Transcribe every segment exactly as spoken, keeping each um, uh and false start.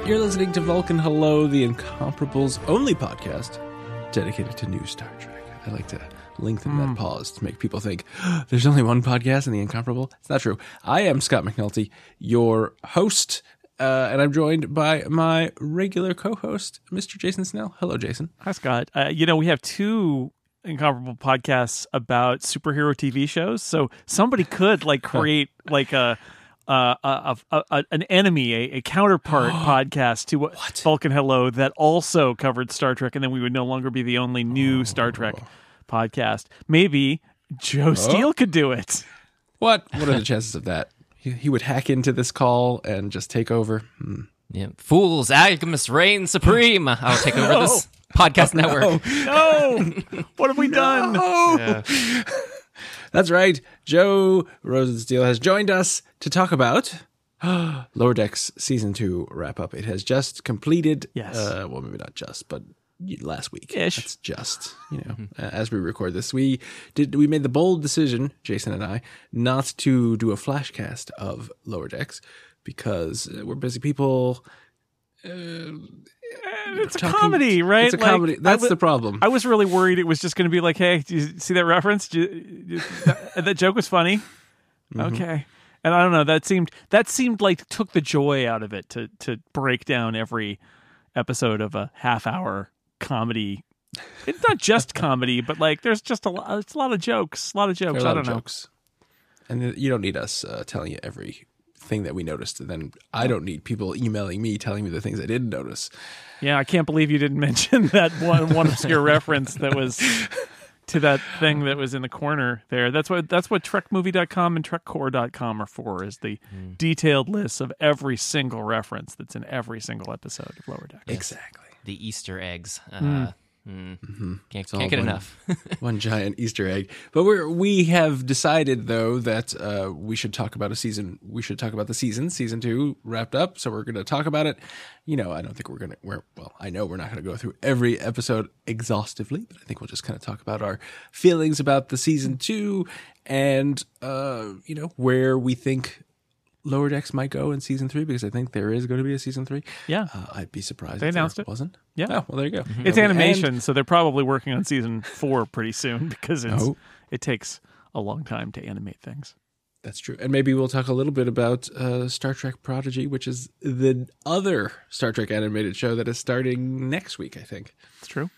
You're listening to Vulcan Hello, the Incomparables only podcast dedicated to new Star Trek. I like to lengthen mm. that pause to make people think, oh, there's only one podcast in the Incomparable. It's not true. I am Scott McNulty, your host, uh, and I'm joined by my regular co-host, Mister Jason Snell. Hello, Jason. Hi, Scott. Uh, you know, we have two Incomparable podcasts about superhero T V shows, so somebody could like create like a uh, a, a, a an enemy, a, a counterpart podcast to what? Vulcan Hello that also covered Star Trek, and then we would no longer be the only new oh. Star Trek podcast. Maybe Joe oh. Steele could do it. What? What are the chances of that? He, he would hack into this call and just take over. Hmm. Yeah, fools, Agnes reigns supreme. I'll take over no. this podcast no. network. No, what have we done? No. Yeah. That's right. Joe Rosensteele has joined us to talk about Lower Decks Season two wrap-up. It has just completed. Yes. Uh, well, maybe not just, but last week. Ish. That's just, you know, mm-hmm. as we record this. We did. We made the bold decision, Jason and I, not to do a flashcast of Lower Decks because we're busy people. Uh, it's a talking, comedy, right? It's a like, comedy. That's w- the problem. I was really worried it was just going to be like, hey, do you see that reference? Do you, do you, that, that joke was funny. Mm-hmm. Okay. And I don't know, that seemed that seemed like took the joy out of it to to break down every episode of a half hour comedy. It's not just comedy, but like there's just a lot, it's a lot of jokes, a lot of jokes. A lot I don't of know. Jokes. And you don't need us uh, telling you every thing that we noticed. And then I don't need people emailing me telling me the things I didn't notice. Yeah, I can't believe you didn't mention that one one obscure reference that was to that thing that was in the corner there. That's what that's what Trek Movie dot com and Trek Core dot com are for, is the mm. detailed list of every single reference that's in every single episode of Lower Decks. Exactly. The Easter eggs. Uh, mm. Mm. Mm-hmm. Can't, can't get one, enough. One giant Easter egg. But we're we have decided though that uh, we should talk about a season. We should talk about the season. Season two wrapped up, so we're going to talk about it. You know, I don't think we're going to. We're well, I know we're not going to go through every episode exhaustively, but I think we'll just kind of talk about our feelings about the season two, and uh, you know, where we think Lower Decks might go in season three, because I think there is going to be a season three. Yeah. Uh, I'd be surprised they if announced there it. wasn't. Yeah. Oh, well, there you go. Mm-hmm. It's animation, and, so they're probably working on season four pretty soon, because it's, oh. it takes a long time to animate things. That's true. And maybe we'll talk a little bit about uh, Star Trek Prodigy, which is the other Star Trek animated show that is starting next week, I think. It's true.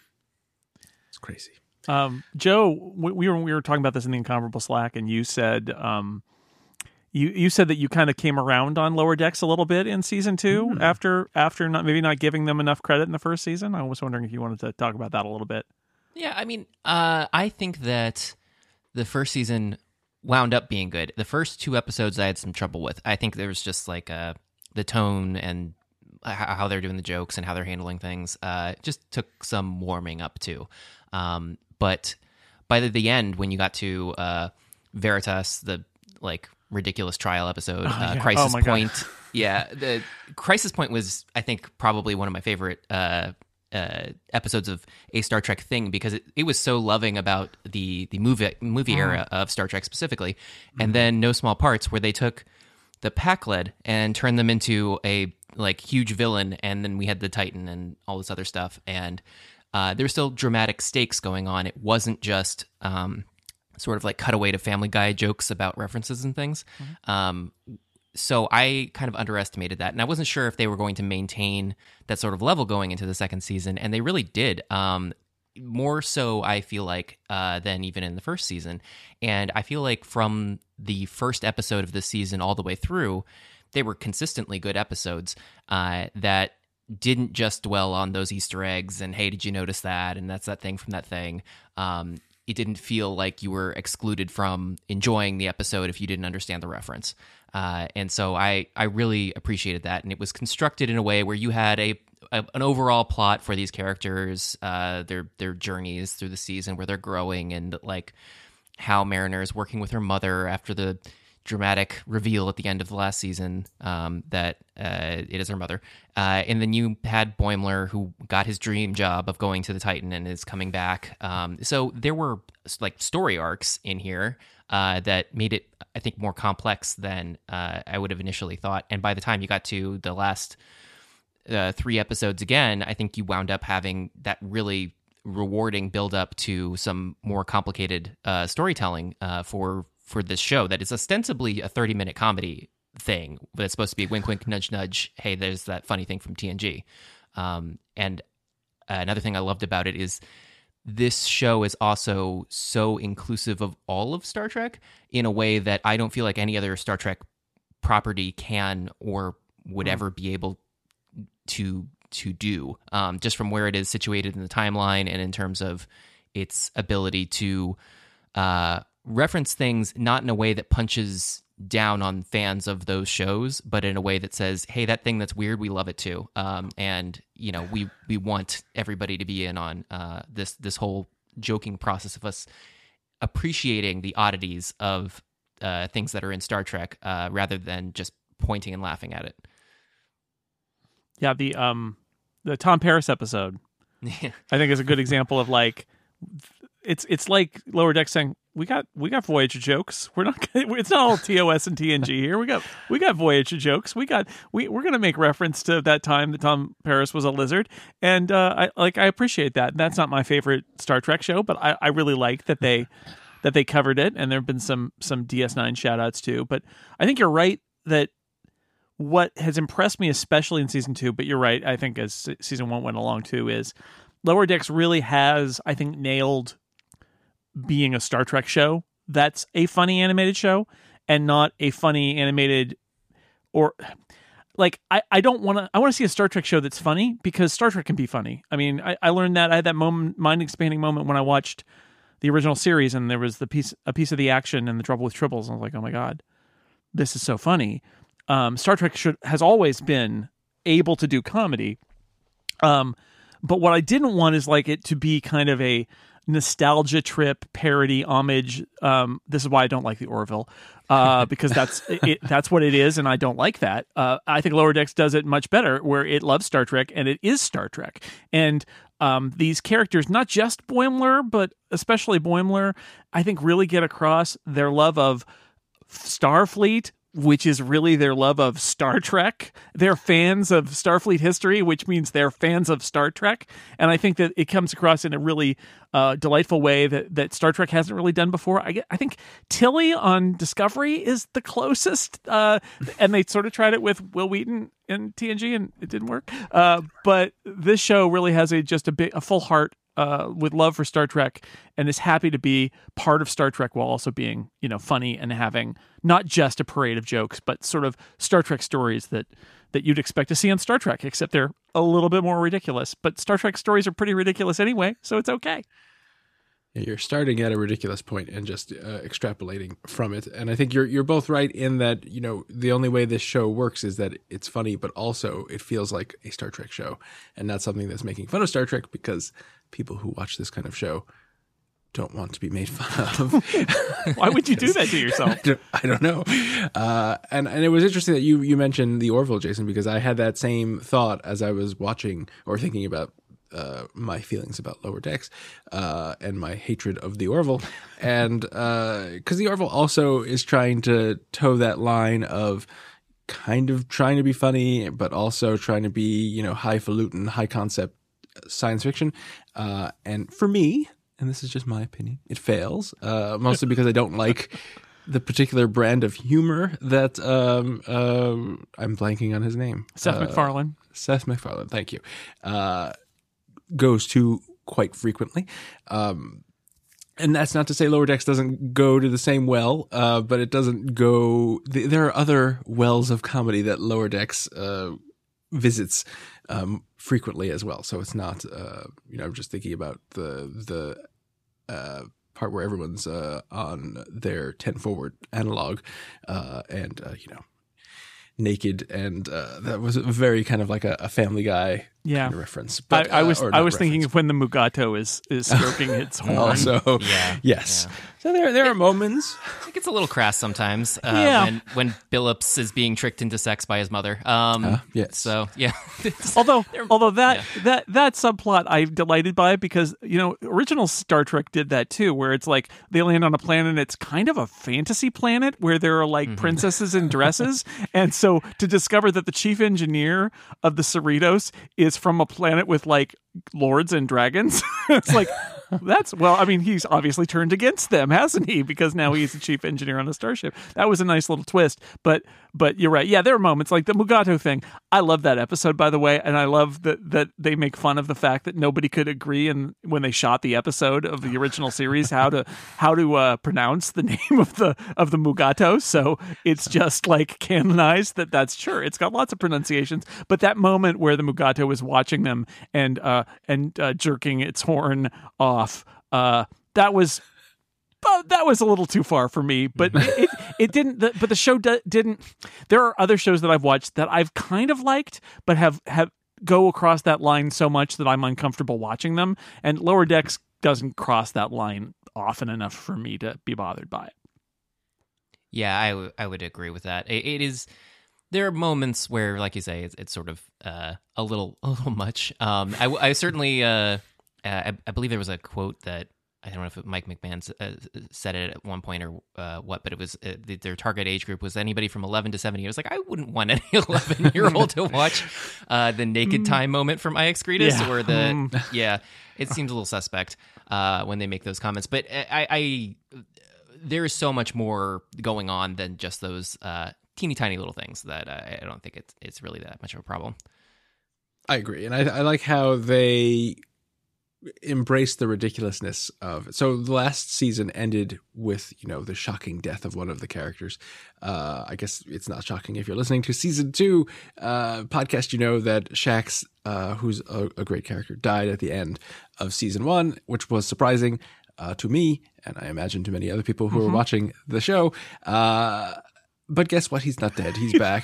It's crazy. Um, Joe, we were we were talking about this in the Incomparable Slack, and you said um, you you said that you kind of came around on Lower Decks a little bit in season two mm. after after not maybe not giving them enough credit in the first season. I was wondering if you wanted to talk about that a little bit. Yeah, I mean, uh, I think that the first season wound up being good. The first two episodes I had some trouble with. I think there was just like uh, the tone and how they're doing the jokes and how they're handling things. Uh, just took some warming up to. Um, but by the, the end, when you got to uh, Veritas, the like ridiculous trial episode, oh, uh, yeah. Crisis oh, Point, yeah, the Crisis Point was, I think, probably one of my favorite uh, uh, episodes of a Star Trek thing, because it, it was so loving about the the movie movie oh. era of Star Trek specifically, mm-hmm. and then No Small Parts, where they took the Pakled and turned them into a like huge villain, and then we had the Titan and all this other stuff, and Uh, there were still dramatic stakes going on. It wasn't just um, sort of like cutaway to Family Guy jokes about references and things. Mm-hmm. Um, so I kind of underestimated that. And I wasn't sure if they were going to maintain that sort of level going into the second season. And they really did. Um, more so, I feel like, uh, than even in the first season. And I feel like from the first episode of the season all the way through, they were consistently good episodes uh, that didn't just dwell on those Easter eggs and, hey, did you notice that? And that's that thing from that thing. Um, it didn't feel like you were excluded from enjoying the episode if you didn't understand the reference. Uh, and so I, I really appreciated that. And it was constructed in a way where you had a, a an overall plot for these characters, uh, their their journeys through the season, where they're growing, and like how Mariner is working with her mother after the dramatic reveal at the end of the last season um, that uh, it is her mother. Uh, and then you had Boimler, who got his dream job of going to the Titan and is coming back. Um, so there were like story arcs in here uh, that made it, I think, more complex than uh, I would have initially thought. And by the time you got to the last uh, three episodes again, I think you wound up having that really rewarding build up to some more complicated uh, storytelling uh, for for this show that is ostensibly a thirty minute comedy thing, but it's supposed to be wink, wink, nudge, nudge. Hey, there's that funny thing from T N G. Um, and another thing I loved about it is this show is also so inclusive of all of Star Trek in a way that I don't feel like any other Star Trek property can or would mm. ever be able to to do, um, just from where it is situated in the timeline and in terms of its ability to uh, reference things not in a way that punches down on fans of those shows, but in a way that says, hey, that thing that's weird, we love it too. Um, and, you know, we we want everybody to be in on uh, this this whole joking process of us appreciating the oddities of uh, things that are in Star Trek uh, rather than just pointing and laughing at it. Yeah, the um the Tom Paris episode, yeah. I think is a good example of like it's it's like Lower Decks saying we got we got Voyager jokes. We're not gonna, it's not all T O S and T N G here. We got we got Voyager jokes. We got we we're gonna make reference to that time that Tom Paris was a lizard, and uh, I like I appreciate that. That's not my favorite Star Trek show, but I, I really like that they that they covered it, and there have been some some D S nine shout outs too. But I think you're right that what has impressed me, especially in season two, but you're right, I think as season one went along too, is Lower Decks really has, I think, nailed being a Star Trek show that's a funny animated show and not a funny animated or like I, I don't want to I want to see a Star Trek show that's funny because Star Trek can be funny. I mean, I, I learned that I had that moment, mind expanding moment when I watched the original series and there was the piece a piece of the action and the Trouble with Tribbles, and I was like, oh my god, this is so funny. Um, Star Trek should, has always been able to do comedy. Um, but what I didn't want is like it to be kind of a nostalgia trip, parody, homage. Um, this is why I don't like the Orville, uh, because that's it, that's what it is, and I don't like that. Uh, I think Lower Decks does it much better, where it loves Star Trek, and it is Star Trek. And um, these characters, not just Boimler, but especially Boimler, I think really get across their love of Starfleet, which is really their love of Star Trek. They're fans of Starfleet history, which means they're fans of Star Trek. And I think that it comes across in a really uh, delightful way that, that Star Trek hasn't really done before. I, I think Tilly on Discovery is the closest. Uh, and they sort of tried it with Will Wheaton in T N G, and it didn't work. Uh, but this show really has a just a, big, a full heart Uh, with love for Star Trek, and is happy to be part of Star Trek while also being, you know, funny and having not just a parade of jokes, but sort of Star Trek stories that that you'd expect to see on Star Trek, except they're a little bit more ridiculous. But Star Trek stories are pretty ridiculous anyway, so it's okay. Yeah, you're starting at a ridiculous point and just uh, extrapolating from it. And I think you're you're both right in that, you know, the only way this show works is that it's funny, but also it feels like a Star Trek show and not something that's making fun of Star Trek, because people who watch this kind of show don't want to be made fun of. Why would you do that to yourself? I don't, I don't know. Uh, and, and it was interesting that you, you mentioned the Orville, Jason, because I had that same thought as I was watching or thinking about Uh, my feelings about Lower Decks uh, and my hatred of the Orville. And because uh, the Orville also is trying to toe that line of kind of trying to be funny, but also trying to be, you know, highfalutin, high concept science fiction. Uh, and for me, and this is just my opinion, it fails, uh, mostly because I don't like the particular brand of humor that um, uh, I'm blanking on his name. Seth uh, MacFarlane. Seth MacFarlane, thank you. Uh, goes to quite frequently. Um, and that's not to say Lower Decks doesn't go to the same well, uh, but it doesn't go... Th- there are other wells of comedy that Lower Decks uh, visits um, frequently as well. So it's not, uh, you know, I'm just thinking about the the uh, part where everyone's uh, on their ten forward analog uh, and, uh, you know, naked, and uh, that was very kind of like a, a Family Guy yeah. kind of reference. But I, I was uh, I was thinking of when the Mugato is is stroking its horn. Also, yeah, yes, So there, there are moments. It gets a little crass sometimes uh, Yeah. when when Billups is being tricked into sex by his mother. Um, Uh, yes. So yeah. Although, although that that that subplot I'm delighted by because you know original Star Trek did that too, where it's like they land on a planet, and it's kind of a fantasy planet where there are like princesses in dresses, and so to discover that the chief engineer of the Cerritos is from a planet with like lords and dragons, it's like. That's well, I mean, he's obviously turned against them, hasn't he? Because now he's the chief engineer on the starship. That was a nice little twist. But but you're right. Yeah, there are moments like the Mugato thing. I love that episode, by the way, and I love that that they make fun of the fact that nobody could agree, and when they shot the episode of the original series, how to how to uh, pronounce the name of the of the Mugato. So it's just like canonized that that's sure. It's got lots of pronunciations, but that moment where the Mugato was watching them and uh, and uh, jerking its horn off. Uh, that was uh, that was a little too far for me, but it, it, it didn't. The, but the show do, didn't. There are other shows that I've watched that I've kind of liked, but have have go across that line so much that I'm uncomfortable watching them. And Lower Decks doesn't cross that line often enough for me to be bothered by it. Yeah, I, w- I would agree with that. It, it is. There are moments where, like you say, it's, it's sort of uh, a little a little much. Um, I, I certainly. Uh, Uh, I, I believe there was a quote that I don't know if it, Mike McMahon uh, said it at one point or uh, what, but it was uh, the, their target age group was anybody from eleven to seventy. I was like, I wouldn't want any eleven year old to watch uh, the naked time moment from I X Cretus Yeah. or the yeah. It seems a little suspect uh, when they make those comments, but I, I there is so much more going on than just those uh, teeny tiny little things that I, I don't think it's it's really that much of a problem. I agree, and I, I like how they embrace the ridiculousness of it. So the last season ended with, you know, the shocking death of one of the characters. Uh, I guess it's not shocking if you're listening to season two uh, podcast, you know that Shax, uh, who's a, a great character, died at the end of season one, which was surprising uh, to me, and I imagine to many other people who Mm-hmm. are watching the show. Uh, but guess what? He's not dead. He's back.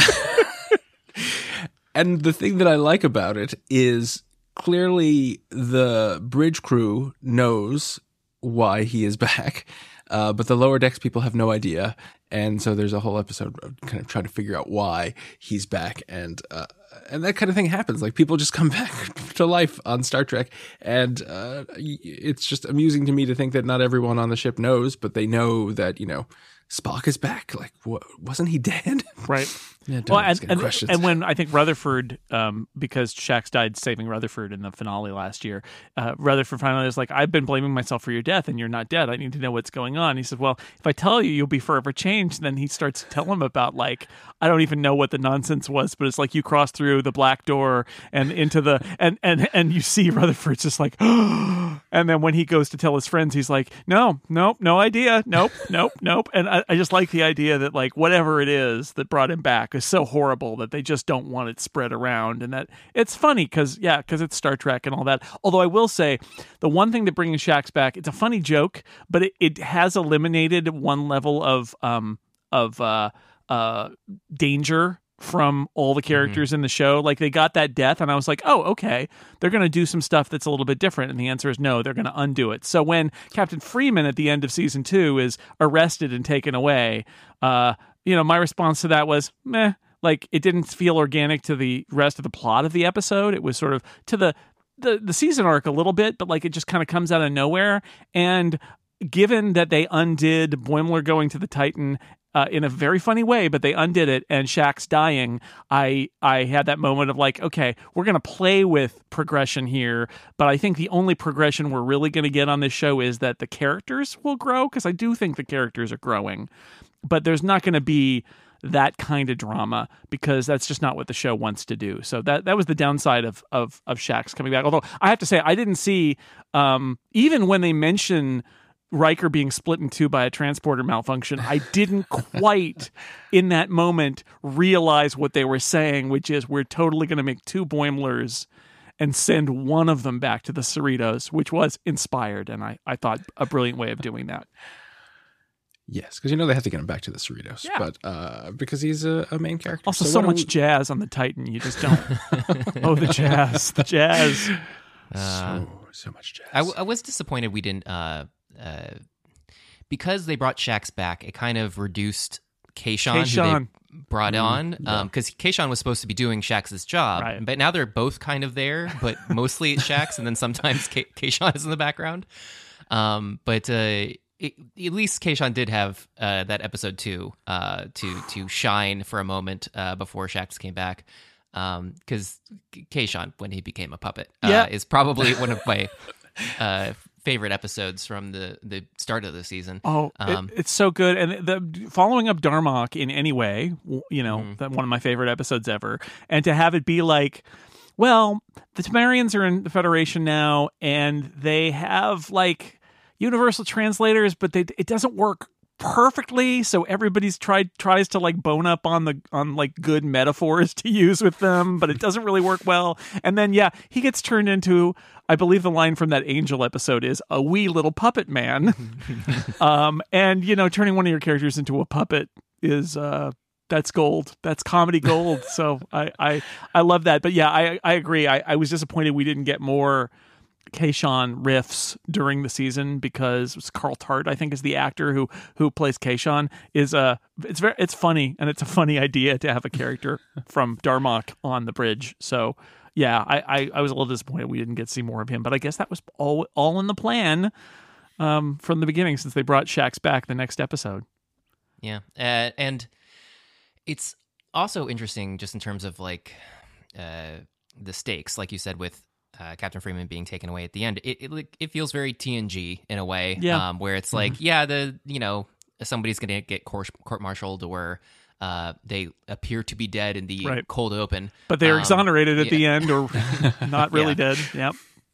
And the thing that I like about it is clearly the bridge crew knows why he is back, uh, but the Lower Decks people have no idea. And so there's a whole episode of kind of trying to figure out why he's back. And uh, and that kind of thing happens. Like people just come back to life on Star Trek. And uh, it's just amusing to me to think that not everyone on the ship knows, but they know that, you know, Spock is back. Like, what, wasn't he dead? Right. Yeah, don't Well, ask and, any and, questions. and when I think Rutherford, um, because Shax died saving Rutherford in the finale last year, uh, Rutherford finally was like, I've been blaming myself for your death and you're not dead. I need to know what's going on. He said, well, if I tell you, you'll be forever changed. Then he starts to tell him about, like, I don't even know what the nonsense was, but it's like you cross through the black door and into the, and, and, and you see Rutherford's just like, and then when he goes to tell his friends, he's like, no, nope, no idea. Nope, nope, nope. And I, I just like the idea that, like, whatever it is that brought him back is so horrible that they just don't want it spread around. And that it's funny because, yeah, because it's Star Trek and all that. Although I will say, the one thing that bringing Shax back, it's a funny joke, but it, it has eliminated one level of um of uh uh danger from all the characters mm-hmm. in the show. Like, they got that death and I was like, oh, okay, they're going to do some stuff that's a little bit different. And the answer is no, they're going to undo it. So when Captain Freeman at the end of season two is arrested and taken away, uh you know, my response to that was meh. Like, it didn't feel organic to the rest of the plot of the episode. It was sort of to the the, the season arc a little bit, but like it just kind of comes out of nowhere. And given that they undid Boimler going to the Titan uh, in a very funny way, but they undid it, and Shax dying, I I had that moment of like, okay, we're going to play with progression here, but I think the only progression we're really going to get on this show is that the characters will grow, because I do think the characters are growing, but there's not going to be that kind of drama because that's just not what the show wants to do. So that that was the downside of of of Shax coming back. Although I have to say, I didn't see um, even when they mention Riker being split in two by a transporter malfunction, I didn't quite in that moment realize what they were saying, which is we're totally going to make two Boimlers and send one of them back to the Cerritos, which was inspired, and I I thought a brilliant way of doing that. Yes, because you know they have to get him back to the Cerritos, Yeah. but uh, because he's a, a main character. Also, so, why don't much we- jazz on the Titan, you just don't. Oh, the jazz, the jazz. Uh, so so much jazz. I, w- I was disappointed we didn't uh, uh, because they brought Shax back, it kind of reduced Kayshawn, Kayshawn. who they brought mm, on, because yeah. um, Kayshawn was supposed to be doing Shax's job, right. but now they're both kind of there, but mostly it's Shax, and then sometimes Kay- Kayshawn is in the background. Um, but uh, it, at least Kayshawn did have uh, that episode two uh, to to shine for a moment uh, before Shax came back, because um, Kayshawn, when he became a puppet, uh, yeah. is probably one of my uh, favorite episodes from the, the start of the season. Oh, um, it, it's so good. And the following up Darmok in any way, you know, mm-hmm. that one of my favorite episodes ever. And to have it be like, well, the Temerians are in the Federation now, and they have like universal translators, but they, it doesn't work perfectly, so everybody's tried tries to like bone up on the on like good metaphors to use with them, but it doesn't really work well. And then yeah, he gets turned into, I believe the line from that Angel episode is a wee little puppet man. um and you know, turning one of your characters into a puppet is uh that's gold. That's comedy gold. So I I I love that. But yeah, I I agree. I, I was disappointed we didn't get more Kayshawn riffs during the season, because it's Carl Tart, I think, is the actor who who plays Kayshawn. Is uh it's very it's funny, and it's a funny idea to have a character from Darmok on the bridge. So yeah, I, I I was a little disappointed we didn't get to see more of him, but I guess that was all all in the plan um from the beginning, since they brought Shax back the next episode. Yeah, uh, and it's also interesting just in terms of like uh the stakes, like you said, with Uh, Captain Freeman being taken away at the end. It it, it feels very T N G in a way, yeah. um, where it's like, mm-hmm. yeah, the you know somebody's going to get court martialed, or uh, they appear to be dead in the right. cold open, but they're um, exonerated at yeah. the end, or not really yeah. dead. Yep.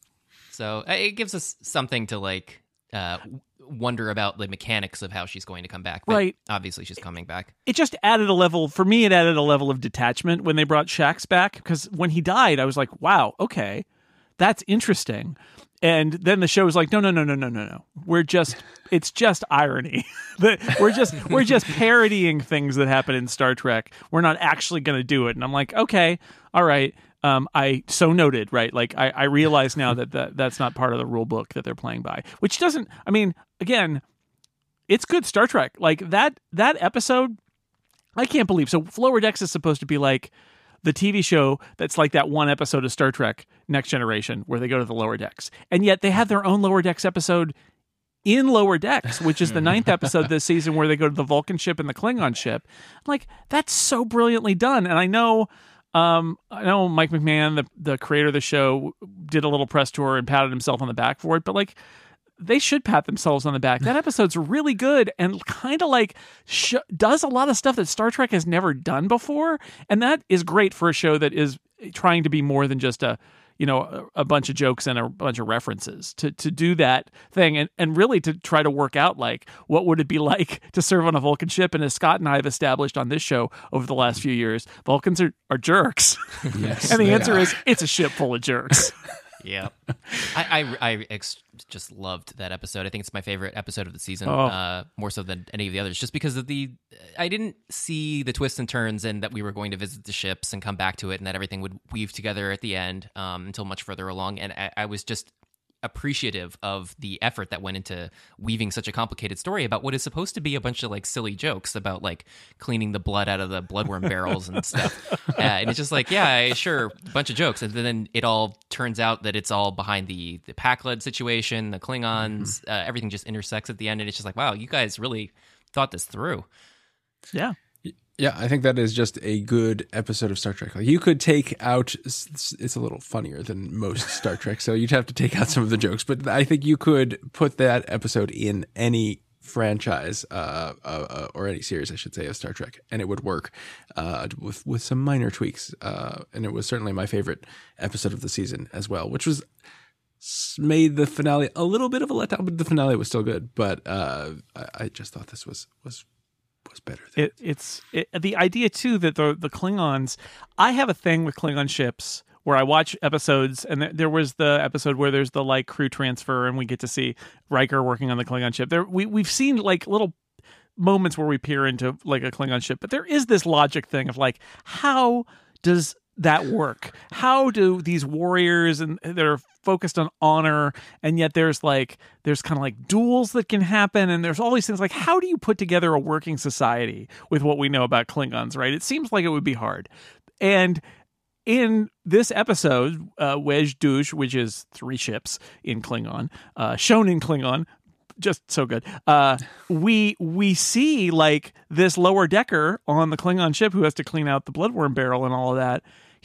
So uh, it gives us something to like uh, wonder about the mechanics of how she's going to come back. But right. obviously, she's coming back. It just added a level for me. It added a level of detachment when they brought Shax back, because when he died, I was like, wow, okay. That's interesting. And then the show was like, no, no, no, no, no, no, no. We're just, it's just irony. we're just, we're just parodying things that happen in Star Trek. We're not actually going to do it. And I'm like, okay, all right. Um, I so noted, right? Like I, I realize now that, that that's not part of the rule book that they're playing by, which doesn't, I mean, again, it's good Star Trek. Like that, that episode, I can't believe. So Lower Decks is supposed to be like the T V show that's like that one episode of Star Trek Next Generation where they go to the Lower Decks. And yet they have their own Lower Decks episode in Lower Decks, which is the ninth episode this season, where they go to the Vulcan ship and the Klingon ship. I'm like, that's so brilliantly done. And I know um, I know Mike McMahon, the, the creator of the show, did a little press tour and patted himself on the back for it. But like, they should pat themselves on the back. That episode's really good, and kind of like sh- does a lot of stuff that Star Trek has never done before. And that is great for a show that is trying to be more than just a, you know, a, a bunch of jokes and a bunch of references. To to do that thing, and, and really to try to work out like, what would it be like to serve on a Vulcan ship? And as Scott and I have established on this show over the last few years, Vulcans are, are jerks. Yes, and the answer are. is, it's a ship full of jerks. Yeah, I I, I ex- just loved that episode. I think it's my favorite episode of the season, oh. uh, more so than any of the others, just because of the. I didn't see the twists and turns, and that we were going to visit the ships and come back to it, and that everything would weave together at the end um, until much further along. And I, I was just appreciative of the effort that went into weaving such a complicated story about what is supposed to be a bunch of like silly jokes about like cleaning the blood out of the bloodworm barrels and stuff. Uh, and it's just like, yeah, sure, a bunch of jokes. And then it all turns out that it's all behind the, the Pakled situation, the Klingons, mm-hmm. uh, everything just intersects at the end. And it's just like, wow, you guys really thought this through. Yeah. Yeah, I think that is just a good episode of Star Trek. Like, you could take out, it's a little funnier than most Star Trek, so you'd have to take out some of the jokes, but I think you could put that episode in any franchise uh, uh, or any series, I should say, of Star Trek, and it would work uh, with, with some minor tweaks. Uh, and it was certainly my favorite episode of the season as well, which was made the finale a little bit of a letdown, but the finale was still good. But uh, I, I just thought this was was was better. Than it, it's it, the idea too that the the Klingons. I have a thing with Klingon ships where I watch episodes, and there, there was the episode where there's the like crew transfer, and we get to see Riker working on the Klingon ship. There, we we've seen like little moments where we peer into like a Klingon ship, but there is this logic thing of like, how does that work? How do these warriors and that are focused on honor, and yet there's like there's kind of like duels that can happen, and there's all these things. Like, how do you put together a working society with what we know about Klingons? Right? It seems like it would be hard. And in this episode, uh, Wej Duj, which is three ships in Klingon, uh, shown in Klingon, just so good. Uh, we we see like this lower decker on the Klingon ship who has to clean out the bloodworm barrel and all of that.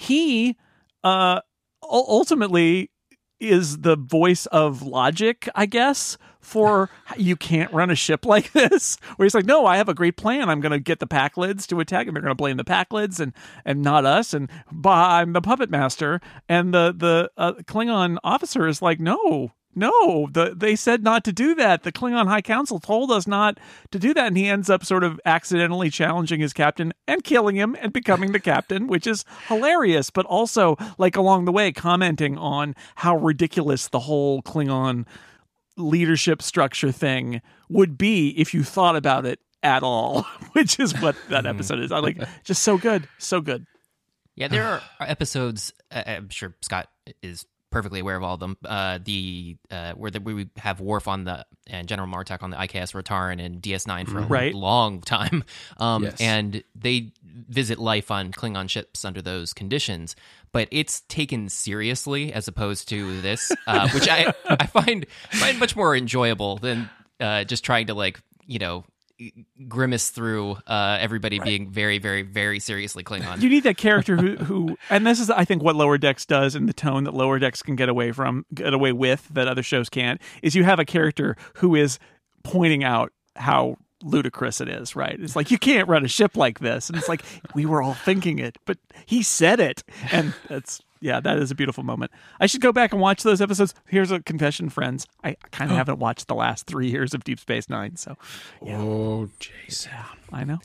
He uh, ultimately is the voice of logic, I guess, for you can't run a ship like this. Where he's like, no, I have a great plan. I'm going to get the Packlids to attack, and they're going to blame the Packlids and and not us. And bah, I'm the puppet master. And the the uh, Klingon officer is like, no. No, the, they said not to do that. The Klingon High Council told us not to do that. And he ends up sort of accidentally challenging his captain and killing him and becoming the captain, which is hilarious. But also, like, along the way, commenting on how ridiculous the whole Klingon leadership structure thing would be if you thought about it at all, which is what that episode is. I like, just so good. So good. Yeah, there are episodes, uh, I'm sure Scott is perfectly aware of all of them. Uh, the uh, where the, we have Worf on the and General Martok on the I K S Rotaran and D S nine for a right. long time, um, yes. and they visit life on Klingon ships under those conditions. But it's taken seriously as opposed to this, uh, which I I find find much more enjoyable than uh, just trying to like you know. grimace through uh, everybody right. being very, very, very seriously Klingon. You need that character who, who, and this is, I think, what Lower Decks does, and the tone that Lower Decks can get away from, get away with that other shows can't. Is you have a character who is pointing out how ludicrous it is. Right? It's like you can't run a ship like this, and it's like we were all thinking it, but he said it, and that's. Yeah, that is a beautiful moment. I should go back and watch those episodes. Here's a confession, friends. I kind of haven't watched the last three years of Deep Space Nine, so. Yeah. Oh, Jason. Yeah, I know.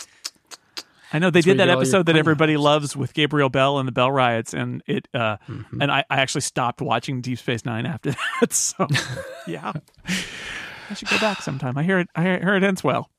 I know they That's did that you episode that everybody hours. loves with Gabriel Bell and the Bell Riots, and it. Uh, mm-hmm. And I, I actually stopped watching Deep Space Nine after that. So, yeah, I should go back sometime. I hear it. I hear it ends well.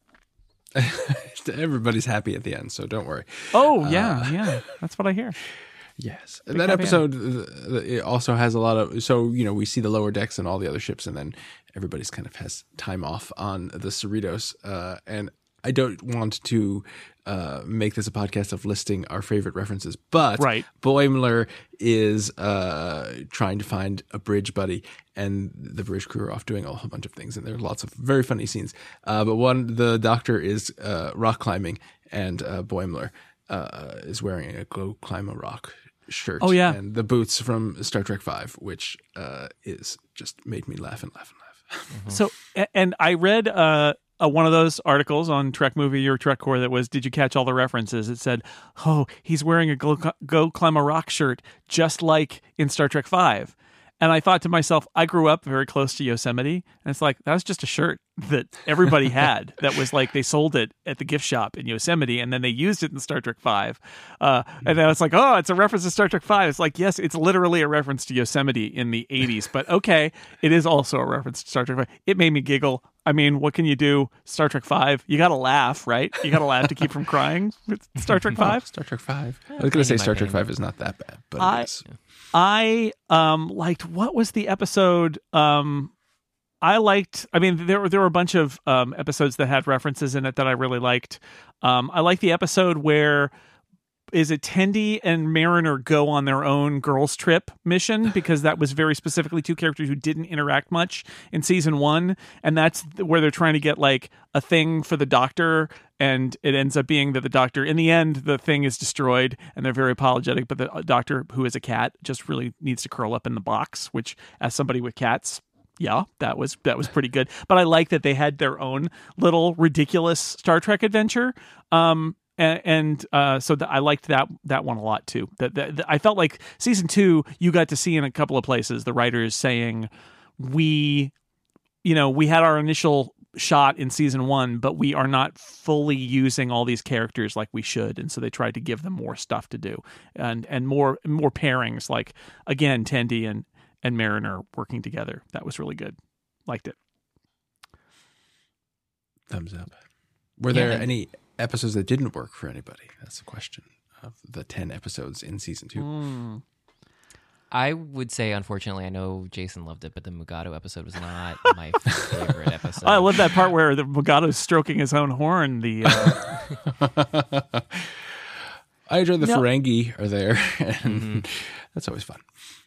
Everybody's happy at the end, so don't worry. Oh yeah, uh, yeah, that's what I hear. Yes. And that episode it also has a lot of, so, you know, we see the Lower Decks and all the other ships, and then everybody's kind of has time off on the Cerritos. Uh, and I don't want to uh, make this a podcast of listing our favorite references, but right. Boimler is uh, trying to find a bridge buddy, and the bridge crew are off doing a whole bunch of things, and there are lots of very funny scenes. Uh, but one, the doctor is uh, rock climbing, and uh, Boimler uh, is wearing a Go Climb a Rock shirt. Oh, yeah. And the boots from Star Trek Five, which uh, is just made me laugh and laugh and laugh. Mm-hmm. So, and I read uh, uh, one of those articles on Trek Movie or Trek Core that was, did you catch all the references? It said, oh, he's wearing a Go, Go Climb a Rock shirt just like in Star Trek Five. And I thought to myself, I grew up very close to Yosemite, and it's like, that was just a shirt that everybody had that was like, they sold it at the gift shop in Yosemite, and then they used it in Star Trek Five. Uh, and then it's like, oh, it's a reference to Star Trek Five. It's like, yes, it's literally a reference to Yosemite in the eighties, but okay, it is also a reference to Star Trek Five. It made me giggle. I mean, what can you do? Star Trek Five, you got to laugh, right? You got to laugh to keep from crying. Star Trek Five? Star Trek Five. I was going to say Star Trek Five is not that bad, but I, it is. I um, liked, what was the episode? Um, I liked, I mean, there were, there were a bunch of um, episodes that had references in it that I really liked. Um, I liked the episode where, is it Tendi and Mariner go on their own girls' trip mission, because that was very specifically two characters who didn't interact much in season one, and that's where they're trying to get like a thing for the Doctor, and it ends up being that the Doctor, in the end, the thing is destroyed, and they're very apologetic, but the Doctor, who is a cat, just really needs to curl up in the box, which, as somebody with cats, yeah, that was that was pretty good. But I like that they had their own little ridiculous Star Trek adventure. Um, And, and uh, so th- I liked that that one a lot too. That, that, that I felt like season two, you got to see in a couple of places the writers saying, we, you know, we had our initial shot in season one, but we are not fully using all these characters like we should, and so they tried to give them more stuff to do, and and more more pairings, like again Tendi and and Mariner working together. That was really good. Liked it. Thumbs up. Were Yeah, there and- any episodes that didn't work for anybody? That's the question. of the ten episodes in season two. Mm. I would say, unfortunately, I know Jason loved it, but the Mugatu episode was not my favorite episode. I love that part where the Mugato's stroking his own horn. The uh... I enjoy the No. Ferengi are there, and Mm-hmm. that's always fun.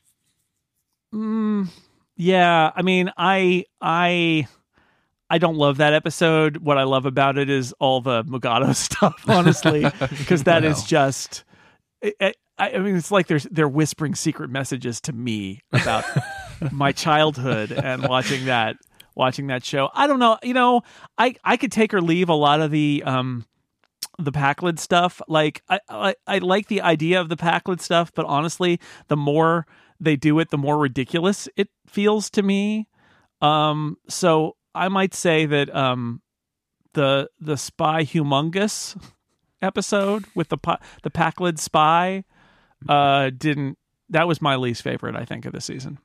Mm, yeah, I mean, I I I don't love that episode. What I love about it is all the Mugato stuff, honestly, because that is Well. just. I, I I mean, it's like they're they're whispering secret messages to me about my childhood and watching that watching that show. I don't know, you know, I I could take or leave a lot of the um the Pakled stuff. Like I, I I like the idea of the Pakled stuff, but honestly, the more they do it, the more ridiculous it feels to me. Um, so I might say that um, the the Spy Humongous episode with the pa- the Pakled spy uh, didn't. That was my least favorite, I think, of the season.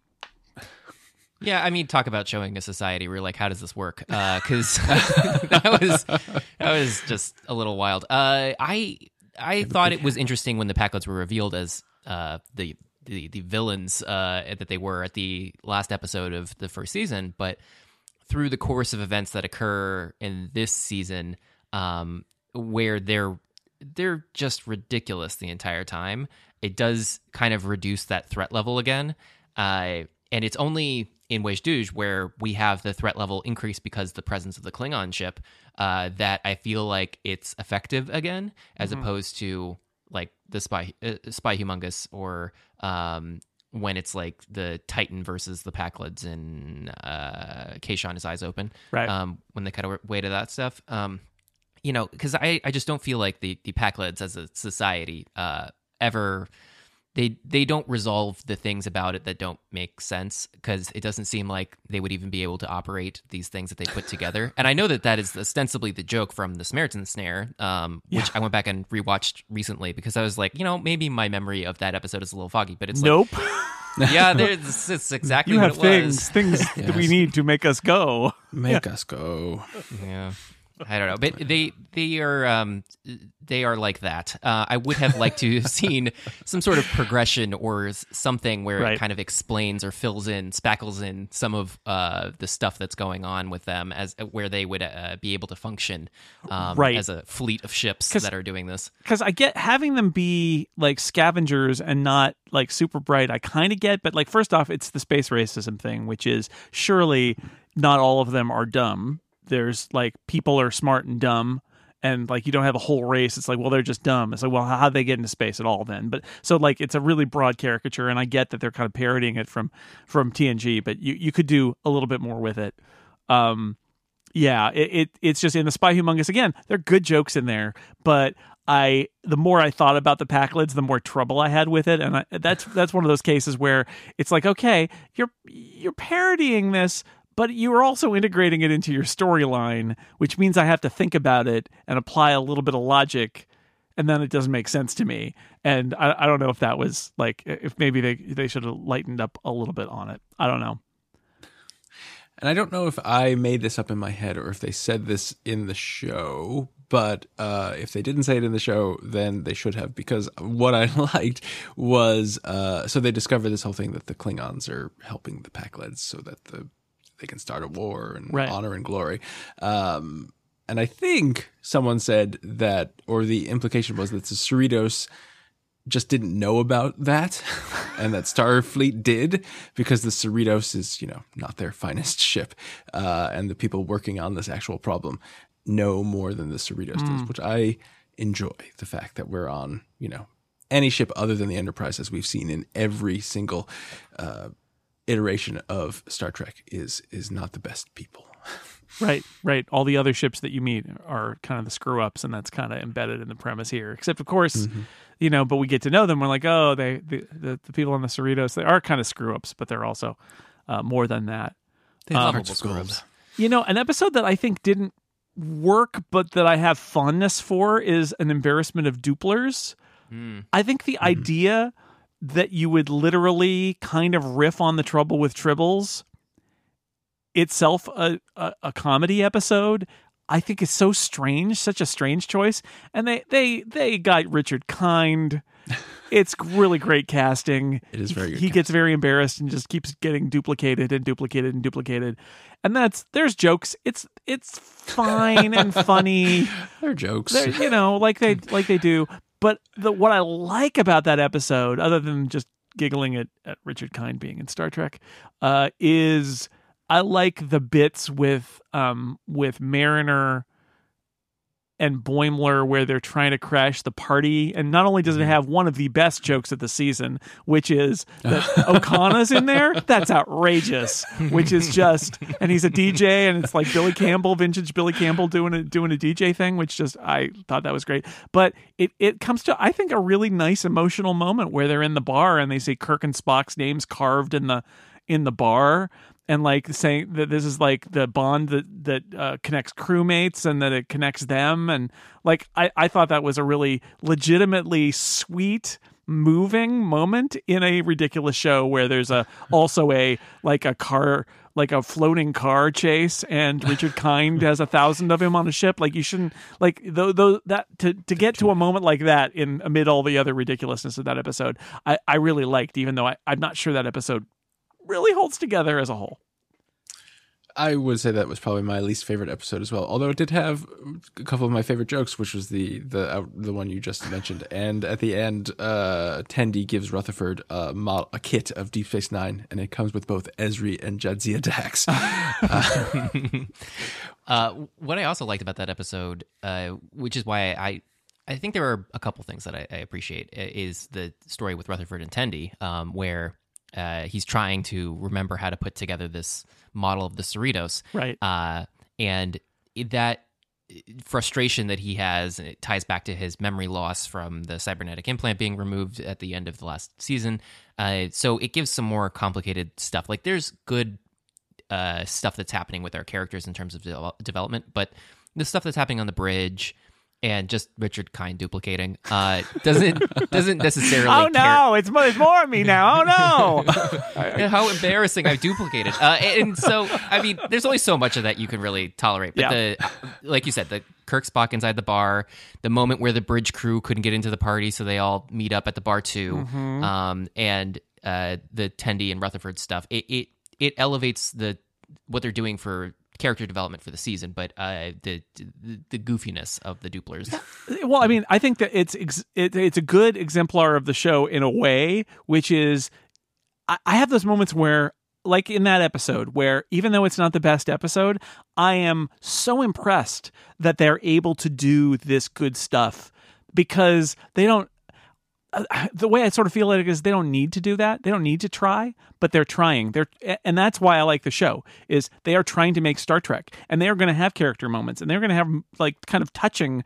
Yeah, I mean, talk about showing a society where, like, how does this work? Because that was that was just a little wild. Uh, I I thought it was interesting when the Pakleds were revealed as uh, the the the villains uh, that they were at the last episode of the first season, but through the course of events that occur in this season, um, where they're they're just ridiculous the entire time, it does kind of reduce that threat level again. Uh, and it's only in Wej-Duj, where we have the threat level increase because the presence of the Klingon ship, uh, that I feel like it's effective again, as Mm-hmm. opposed to like the Spy uh, Spy Humongous, or um, when it's like the Titan versus the Pakleds in uh, Keishon, His Eyes Open, Right. um, when they cut away to that stuff. Um, you know, because I, I just don't feel like the, the Pakleds as a society uh, ever... They they don't resolve the things about it that don't make sense, because it doesn't seem like they would even be able to operate these things that they put together. And I know that that is ostensibly the joke from the Samaritan Snare, um, which Yeah. I went back and rewatched recently, because I was like, you know, maybe my memory of that episode is a little foggy, but it's Nope. like, yeah, there's, it's exactly You what have it things was. things that we Yes. need to make us go. Make us go. Yeah. I don't know, but they they are um, they are like that. Uh, I would have liked to have seen some sort of progression or s- something where Right. it kind of explains or fills in, spackles in some of uh, the stuff that's going on with them, as where they would uh, be able to function um, Right. as a fleet of ships 'Cause- that are doing this. Because I get having them be like scavengers and not like super bright. I kind of get, but like first off, it's the space racism thing, which is surely not all of them are dumb. There's like people are smart and dumb, and like you don't have a whole race. It's like, well, they're just dumb. It's like, well, how'd they get into space at all then? But so like it's a really broad caricature, and I get that they're kind of parodying it from from T N G, but you you could do a little bit more with it. Um, yeah, it, it it's just in the Spy Humongous again. There are good jokes in there, but I the more I thought about the Pakleds, the more trouble I had with it, and I, that's that's one of those cases where it's like, okay, you're you're parodying this, but you're also integrating it into your storyline, which means I have to think about it and apply a little bit of logic, and then it doesn't make sense to me. And I, I don't know if that was like if maybe they they should have lightened up a little bit on it. I don't know. And I don't know if I made this up in my head or if they said this in the show, but uh, if they didn't say it in the show, then they should have, because what I liked was, uh, so they discover this whole thing that the Klingons are helping the Pakleds so that the they can start a war and Right. honor and glory. Um, and I think someone said that, or the implication was that the Cerritos just didn't know about that, and that Starfleet did, because the Cerritos is, you know, not their finest ship, uh, and the people working on this actual problem know more than the Cerritos does, which I enjoy. The fact that we're on, you know, any ship other than the Enterprise, as we've seen in every single uh, iteration of Star Trek, is is not the best people. Right, right. All the other ships that you meet are kind of the screw ups, and that's kind of embedded in the premise here. Except, of course, you know, but we get to know them. We're like, oh, they the, the, the people on the Cerritos, they are kind of screw ups, but they're also uh, more than that. They have Um, hearts of gold. You know, an episode that I think didn't work, but that I have fondness for, is An Embarrassment of Duplers. I think the idea that you would literally kind of riff on the trouble with tribbles, itself a, a, a comedy episode, I think is so strange, such a strange choice. And they they they got Richard Kind. It's really great casting. It is very he, good he casting. gets very embarrassed and just keeps getting duplicated and duplicated and duplicated. And that's there's jokes. It's it's fine and funny. They're jokes. They're, you know, like they like they do. But the what I like about that episode, other than just giggling at, at Richard Kind being in Star Trek, uh, is I like the bits with um with Mariner and Boimler where they're trying to crash the party. And not only does it have one of the best jokes of the season, which is that Okana's in there. That's outrageous, which is just, and he's a D J and it's like Billy Campbell, vintage Billy Campbell doing a, doing a D J thing, which just, I thought that was great. But it, it comes to, I think, a really nice emotional moment where they're in the bar and they see Kirk and Spock's names carved in the, in the bar. And like saying that this is like the bond that that uh, connects crewmates and that it connects them, and like I, I thought that was a really legitimately sweet, moving moment in a ridiculous show where there's a also a like a car like a floating car chase and Richard Kind has a thousand of him on a ship. Like you shouldn't like though though that to to get to a moment like that in amid all the other ridiculousness of that episode, I I really liked, even though I, I'm not sure that episode really holds together as a whole. I would say that was probably my least favorite episode as well. Although it did have a couple of my favorite jokes, which was the the uh, the one you just mentioned. And at the end, uh, Tendi gives Rutherford a, model, a kit of Deep Space Nine, and it comes with both Esri and Jadzia Dax. uh, uh, what I also liked about that episode, uh, which is why I. I think there are a couple things that I, I appreciate, is the story with Rutherford and Tendi, um, where uh, he's trying to remember how to put together this model of the Cerritos. Right. Uh, and that frustration that he has, and it ties back to his memory loss from the cybernetic implant being removed at the end of the last season. Uh, so it gives some more complicated stuff. Like there's good uh, stuff that's happening with our characters in terms of de- development, but the stuff that's happening on the bridge and just Richard Kind duplicating uh, doesn't doesn't necessarily. Oh no, care. it's more, it's more of me now. Oh no, And how embarrassing I've duplicated. Uh, and so, I mean, there's only so much of that you can really tolerate. But Yeah. the, like you said, the Kirk Spock inside the bar, the moment where the bridge crew couldn't get into the party, so they all meet up at the bar too, Mm-hmm. um, and uh, the Tendi and Rutherford stuff. It it it elevates the what they're doing for character development for the season, but uh, the, the the goofiness of the duplers. Well, I mean, I think that it's ex- it, it's a good exemplar of the show in a way, which is I, I have those moments where, like in that episode, where even though it's not the best episode, I am so impressed that they're able to do this good stuff because they don't. Uh, the way I sort of feel like is they don't need to do that. They don't need to try, but they're trying. They're, and that's why I like the show is they are trying to make Star Trek, and they are going to have character moments, and they're going to have like kind of touching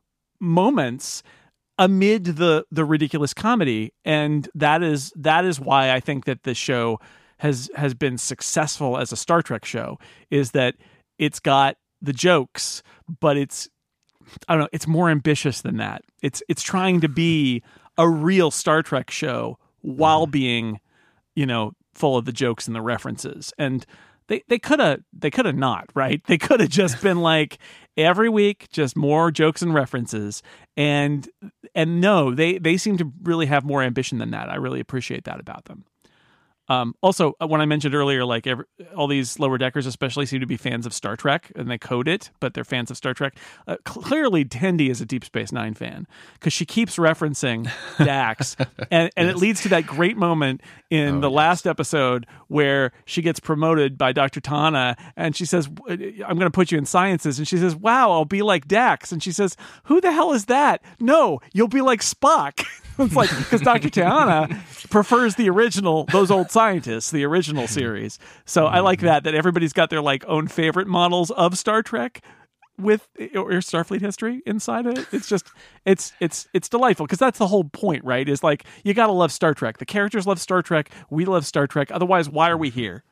moments amid the the ridiculous comedy, and that is that is why I think that the show has has been successful as a Star Trek show. Is that it's got the jokes, but it's I don't know. It's more ambitious than that. It's it's trying to be a real Star Trek show while being, you know, full of the jokes and the references. And they they could have they could have not, right? They could have just been like every week, just more jokes and references. And and no, they they seem to really have more ambition than that. I really appreciate that about them. Um, also, when I mentioned earlier, like every, all these lower deckers especially seem to be fans of Star Trek, and they code it, but they're fans of Star Trek. Uh, clearly, Tendi is a Deep Space Nine fan because she keeps referencing Dax, and, and Yes. it leads to that great moment in Oh, the yes. last episode where she gets promoted by Doctor Tana, and she says, "I'm going to put you in sciences," and she says, "Wow, I'll be like Dax," and she says, "Who the hell is that?" "No, you'll be like Spock." It's like because Doctor Tana prefers the original, those old scientists, the original series. So I like that that everybody's got their like own favorite models of Star Trek with or Starfleet history inside of it. It's just it's it's it's delightful because that's the whole point, right? Is like you got to love Star Trek. The characters love Star Trek. We love Star Trek. Otherwise, why are we here?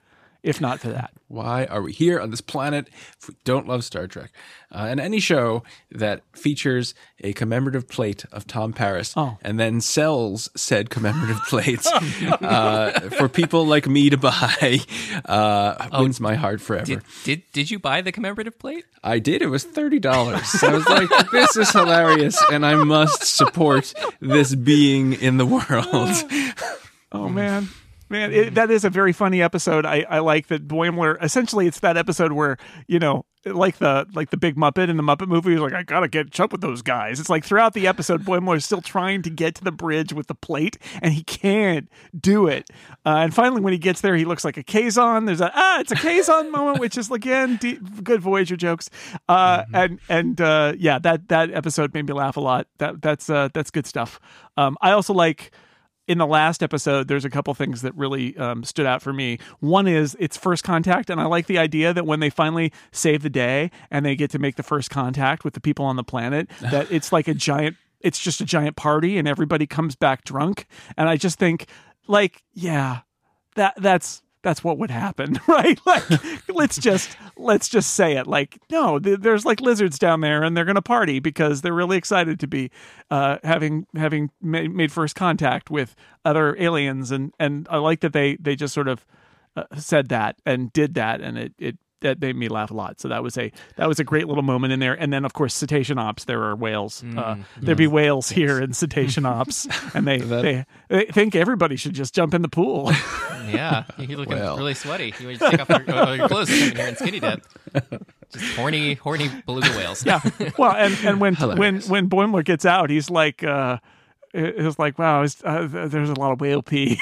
if not for that. Why are we here on this planet if we don't love Star Trek? Uh, and any show that features a commemorative plate of Tom Paris Oh. and then sells said commemorative plates uh, for people like me to buy uh, wins my heart forever. Did, did did you buy the commemorative plate? I did. It was thirty dollars. I was like, this is hilarious, and I must support this being in the world. Oh man, man, it, that is a very funny episode. I, I like that Boimler. Essentially, it's that episode where you know, like the like the Big Muppet in the Muppet movie. He's like, I gotta get up with those guys. It's like throughout the episode, Boimler is still trying to get to the bridge with the plate, and he can't do it. Uh, and finally, when he gets there, he looks like a Kazon. There's a ah, it's a Kazon moment, which is again deep, good Voyager jokes. Uh, mm-hmm. And and uh, yeah, that that episode made me laugh a lot. That that's uh, that's good stuff. Um, I also like. In the last episode, there's a couple things that really um, stood out for me. One is it's first contact, and I like the idea that when they finally save the day and they get to make the first contact with the people on the planet, that it's like a giant, it's just a giant party, and everybody comes back drunk. And I just think, like, yeah, that that's that's what would happen, right? Like, let's just let's just say it. Like, no, th- there's like lizards down there, and they're gonna party because they're really excited to be uh, having having ma- made first contact with other aliens, and and I like that they they just sort of uh, said that and did that, and it it that made me laugh a lot. So that was a that was a great little moment in there. And then of course Cetacean Ops, there are whales. Mm, uh, yes. There'd be whales yes. here in Cetacean Ops, and they, that... they they think everybody should just jump in the pool. Yeah, you're looking well. really sweady. You want to take off your, uh, your clothes and come in here and skinny dip. Just horny, horny beluga whales. Yeah. Well, and and when Hilarious. when when Boimler gets out, he's like. Uh, It was like, wow, it's, uh, there's a lot of whale pee.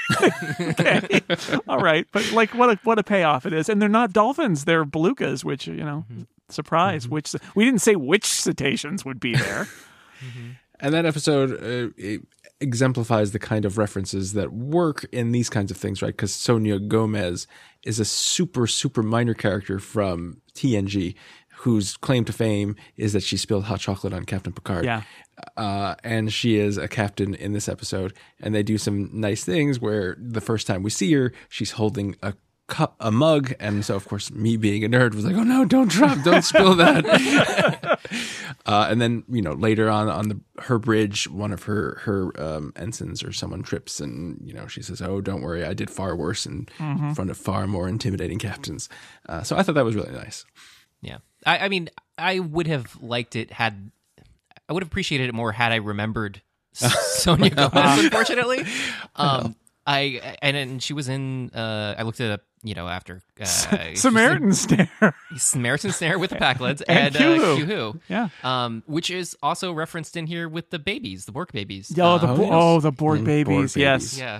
Okay, all right, but like, what a what a payoff it is. And they're not dolphins; they're belugas, which you know, mm-hmm. surprise. Mm-hmm. Which we didn't say which cetaceans would be there. Mm-hmm. And that episode uh, it exemplifies the kind of references that work in these kinds of things, right? Because Sonia Gomez is a super super minor character from T N G. Whose claim to fame is that she spilled hot chocolate on Captain Picard. Yeah. Uh, and she is a captain in this episode. And they do some nice things where the first time we see her, she's holding a cup, a mug. And so, of course, me being a nerd was like, oh, no, don't drop, don't spill that. uh, and then, you know, later on on the her bridge, one of her, her um, ensigns or someone trips and, you know, she says, oh, don't worry, I did far worse in mm-hmm. front of far more intimidating captains. Uh, so I thought that was really nice. Yeah. I, I mean, I would have liked it had I would have appreciated it more had I remembered Sonia Gomez. Unfortunately, um, I and, and she was in. Uh, I looked it up, you know, after uh, Samaritan Snare, Samaritan Snare with the Pakleds and, and Q-Who. uh, Q-Who. Yeah, um, which is also referenced in here with the babies, the Borg babies. Oh, the um, bo- oh, the Borg and babies. Borg babies. Yes, yeah.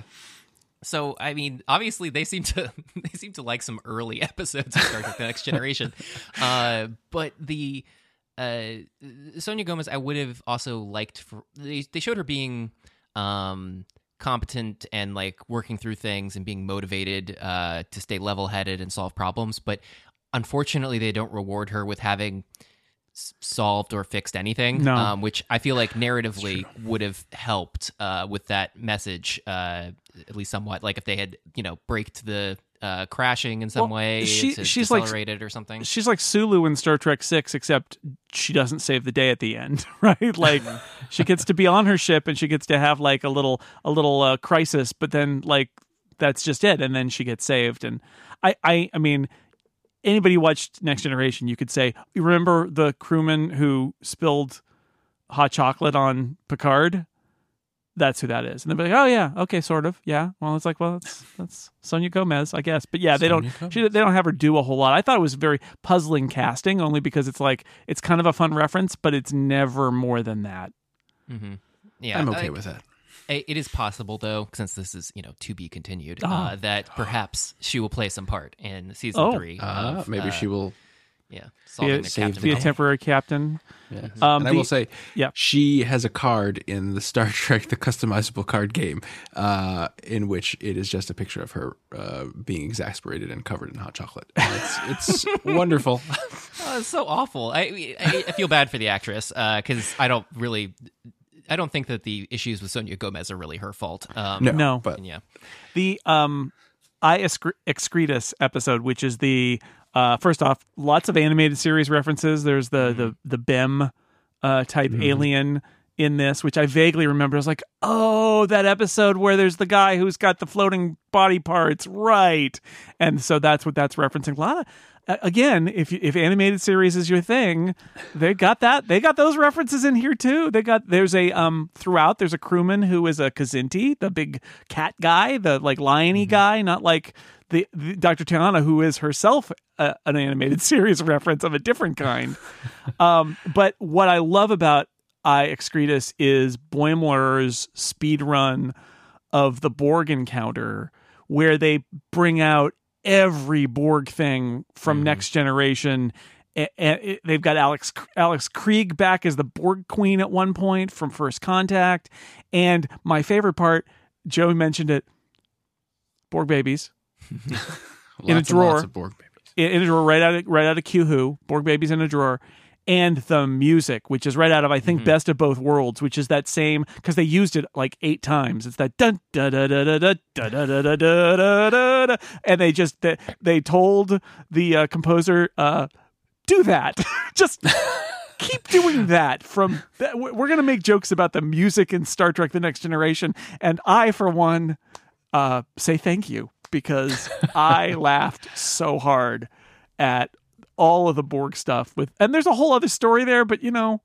So, I mean, obviously they seem to they seem to like some early episodes of Star Trek: The Next Generation, uh, but the uh, Sonia Gomez, I would have also liked. For, they they showed her being um, competent and like working through things and being motivated uh, to stay level headed and solve problems, but unfortunately, they don't reward her with having solved or fixed anything, no. um, which I feel like narratively would have helped uh, with that message, uh, at least somewhat. Like if they had, you know, braked the uh, crashing in some well, way, she, to she's decelerate like, it or something. She's like Sulu in Star Trek six, except she doesn't save the day at the end, right? Like she gets to be on her ship and she gets to have like a little a little uh, crisis, but then like that's just it, and then she gets saved. And I, I, I mean. Anybody who watched Next Generation, you could say, you remember the crewman who spilled hot chocolate on Picard? That's who that is. And they'll be like, oh, yeah, okay, sort of. Yeah. Well, it's like, well, that's, that's Sonia Gomez, I guess. But yeah, they Sonia don't she, they don't have her do a whole lot. I thought it was very puzzling casting, only because it's like, it's kind of a fun reference, but it's never more than that. Mm-hmm. Yeah, I'm okay I, with that. It is possible, though, since this is, you know, to be continued, oh. uh, that perhaps she will play some part in season oh. three. Uh, of, be uh, she will yeah, be a, the captain be a temporary captain. Yeah. Um, and I the, will say, yeah. she has a card in the Star Trek, the customizable card game, uh, in which it is just a picture of her uh, being exasperated and covered in hot chocolate. It's, it's wonderful. Oh, it's so awful. I, I, I feel bad for the actress because uh, I don't really... I don't think that the issues with Sonia Gomez are really her fault. Um, no, no, but yeah, the um, I Excretus episode, which is the uh, first off, lots of animated series references. There's the mm-hmm. the the B E M uh, type mm-hmm. alien in this, which I vaguely remember. I was like, oh, that episode where there's the guy who's got the floating body parts, right? And so that's what that's referencing. A lot of, again, if if animated series is your thing, they got that. They got those references in here too. They got there's a um throughout there's a crewman who is a Kzinti, the big cat guy, the like liony mm-hmm. guy, not like the, the Doctor Tiana, who is herself a, an animated series reference of a different kind. um, but what I love about I Excretus is Boimler's speed run of the Borg encounter, where they bring out every Borg thing from mm-hmm. Next Generation. And it, they've got Alex Alex Krieg back as the Borg Queen at one point from First Contact. And my favorite part, Joe mentioned it, Borg babies in a drawer. Lots of Borg babies. In, in a drawer right out of right out of Q Who. Borg babies in a drawer. And the music, which is right out of, I think, mm-hmm. Best of Both Worlds, which is that same, because they used it like eight times. It's that dun da da da da da da da da da da da da, and they just they, they told the uh, composer, uh, do that, just keep doing that. From that, we're gonna make jokes about the music in Star Trek: The Next Generation, and I, for one, uh, say thank you, because I laughed so hard at all of the Borg stuff with, and there's a whole other story there, but you know,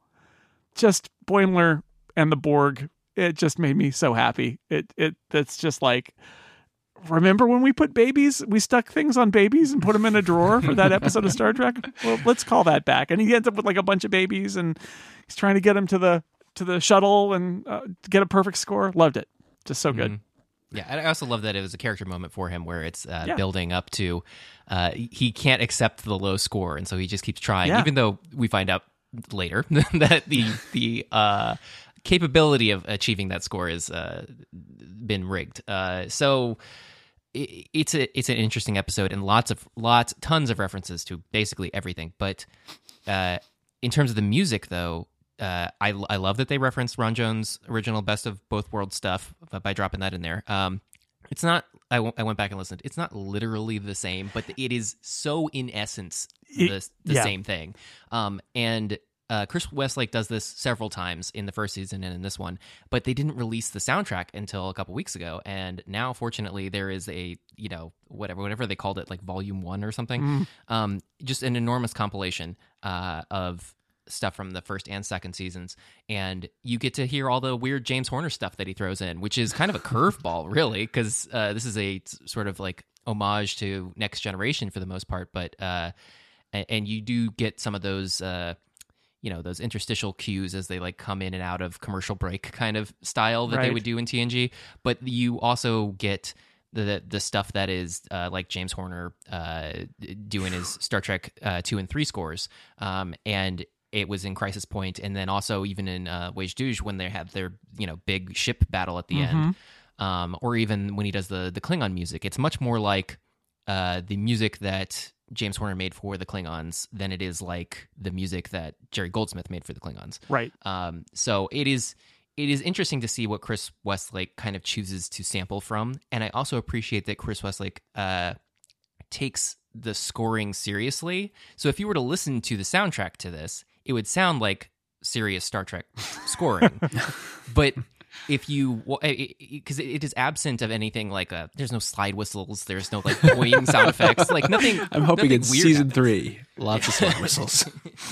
just Boimler and the Borg, it just made me so happy. It, it, that's just like, remember when we put babies, we stuck things on babies and put them in a drawer for that episode of Star Trek? Well, let's call that back. And he ends up with like a bunch of babies and he's trying to get them to the, to the shuttle and uh, get a perfect score. Loved it. Just so good. Mm-hmm. Yeah, and I also love that it was a character moment for him where it's uh, yeah. building up to uh, he can't accept the low score, and so he just keeps trying, yeah. even though we find out later that the the uh, capability of achieving that score has uh, been rigged. Uh, so it, it's a it's an interesting episode, and lots of lots tons of references to basically everything. But uh, in terms of the music, though. Uh, I I love that they referenced Ron Jones' original Best of Both Worlds stuff by dropping that in there. Um, it's not. I, w- I went back and listened. It's not literally the same, but it is so in essence the, It- the yeah. same thing. Um, and uh, Chris Westlake does this several times in the first season and in this one, but they didn't release the soundtrack until a couple weeks ago. And now, fortunately, there is a you know whatever whatever they called it, like Volume One or something. Mm. Um, just an enormous compilation uh, of stuff from the first and second seasons, and you get to hear all the weird James Horner stuff that he throws in, which is kind of a curveball, really, because uh, this is a t- sort of like homage to Next Generation for the most part, but uh, and, and you do get some of those, uh, you know, those interstitial cues as they like come in and out of commercial break kind of style that Right. they would do in T N G, but you also get the the stuff that is uh, like James Horner uh, doing his Star Trek uh, two and three scores, um, and it was in Crisis Point, and then also even in uh, Wage Douche when they had their you know big ship battle at the Mm-hmm. end, um, or even when he does the the Klingon music. It's much more like uh, the music that James Horner made for the Klingons than it is like the music that Jerry Goldsmith made for the Klingons. Right. Um, so it is it is interesting to see what Chris Westlake kind of chooses to sample from, and I also appreciate that Chris Westlake uh, takes the scoring seriously. So if you were to listen to the soundtrack to this, it would sound like serious Star Trek scoring. But if you, because it is absent of anything like a, there's no slide whistles, there's no like boing sound effects, like nothing. I'm hoping nothing it's weird season happens. three. Lots of slide whistles.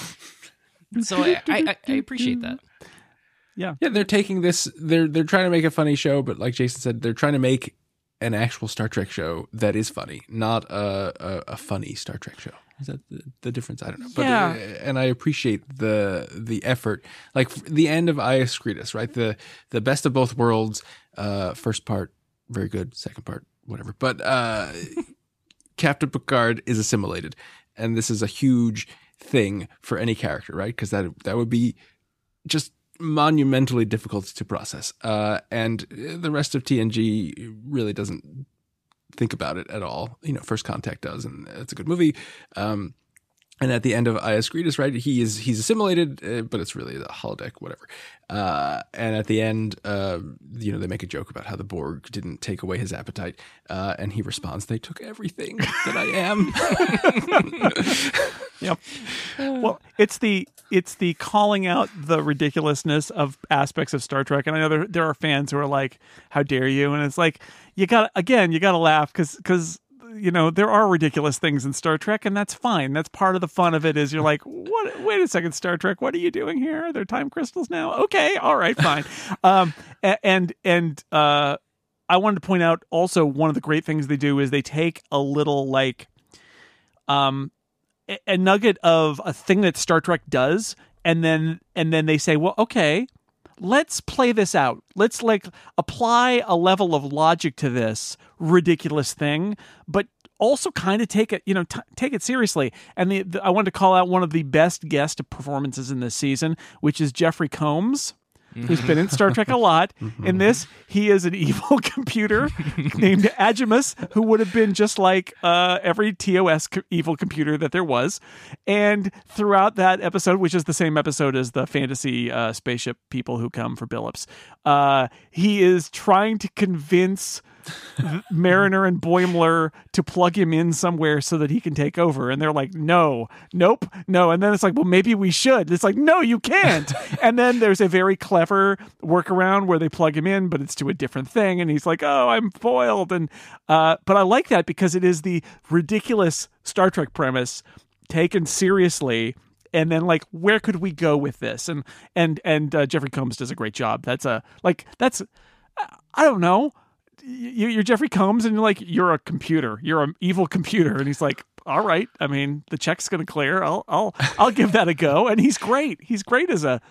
So I, I, I appreciate that. Yeah. Yeah, they're taking this. They're they're trying to make a funny show, but like Jason said, they're trying to make an actual Star Trek show that is funny, not a a, a funny Star Trek show. Is that the, the difference? I don't know. But, Yeah. uh, and I appreciate the the effort. Like the end of I Excretus, right? The the best of both worlds. Uh, first part, very good. Second part, whatever. But uh, Captain Picard is assimilated, and this is a huge thing for any character, right? Because that that would be just monumentally difficult to process. Uh, and the rest of T N G really doesn't think about it at all. You know, First Contact does, and it's a good movie. Um, And at the end of I S Greetus, right, he is he's assimilated, uh, but it's really the holodeck, whatever. Uh, and at the end, uh, you know, they make a joke about how the Borg didn't take away his appetite, uh, and he responds, "They took everything that I am." Yep. Well, it's the it's the calling out the ridiculousness of aspects of Star Trek, and I know there there are fans who are like, "How dare you?" And it's like you got again, you got to laugh because because. You know, there are ridiculous things in Star Trek, and that's fine. That's part of the fun of it is you're like, what? Wait a second, Star Trek, what are you doing here? Are there time crystals now? Okay, all right, fine. um, and and uh, I wanted to point out also one of the great things they do is they take a little like um, a, a nugget of a thing that Star Trek does, and then and then they say, well, okay, let's play this out. Let's like apply a level of logic to this ridiculous thing, but also kind of take it, you know, t- take it seriously. And the, the, I wanted to call out one of the best guest performances in this season, which is Jeffrey Combs, who's been in Star Trek a lot. In this, he is an evil computer named Agimus, who would have been just like uh, every T O S co- evil computer that there was. And throughout that episode, which is the same episode as the fantasy uh, spaceship people who come for Billups, uh, he is trying to convince Mariner and Boimler to plug him in somewhere so that he can take over, and they're like, no, nope, no. And then it's like, well, maybe we should. It's like, no, you can't. And then there's a very clever workaround where they plug him in, but it's to a different thing, and he's like, oh, I'm foiled. And uh but I like that because it is the ridiculous Star Trek premise taken seriously. And then, like, where could we go with this? And and and uh, Jeffrey Combs does a great job. That's a like that's I don't know. You're Jeffrey Combs, and you're like, you're a computer. You're an evil computer, and he's like, all right. I mean, the check's going to clear. I'll, I'll, I'll give that a go. And he's great. He's great as a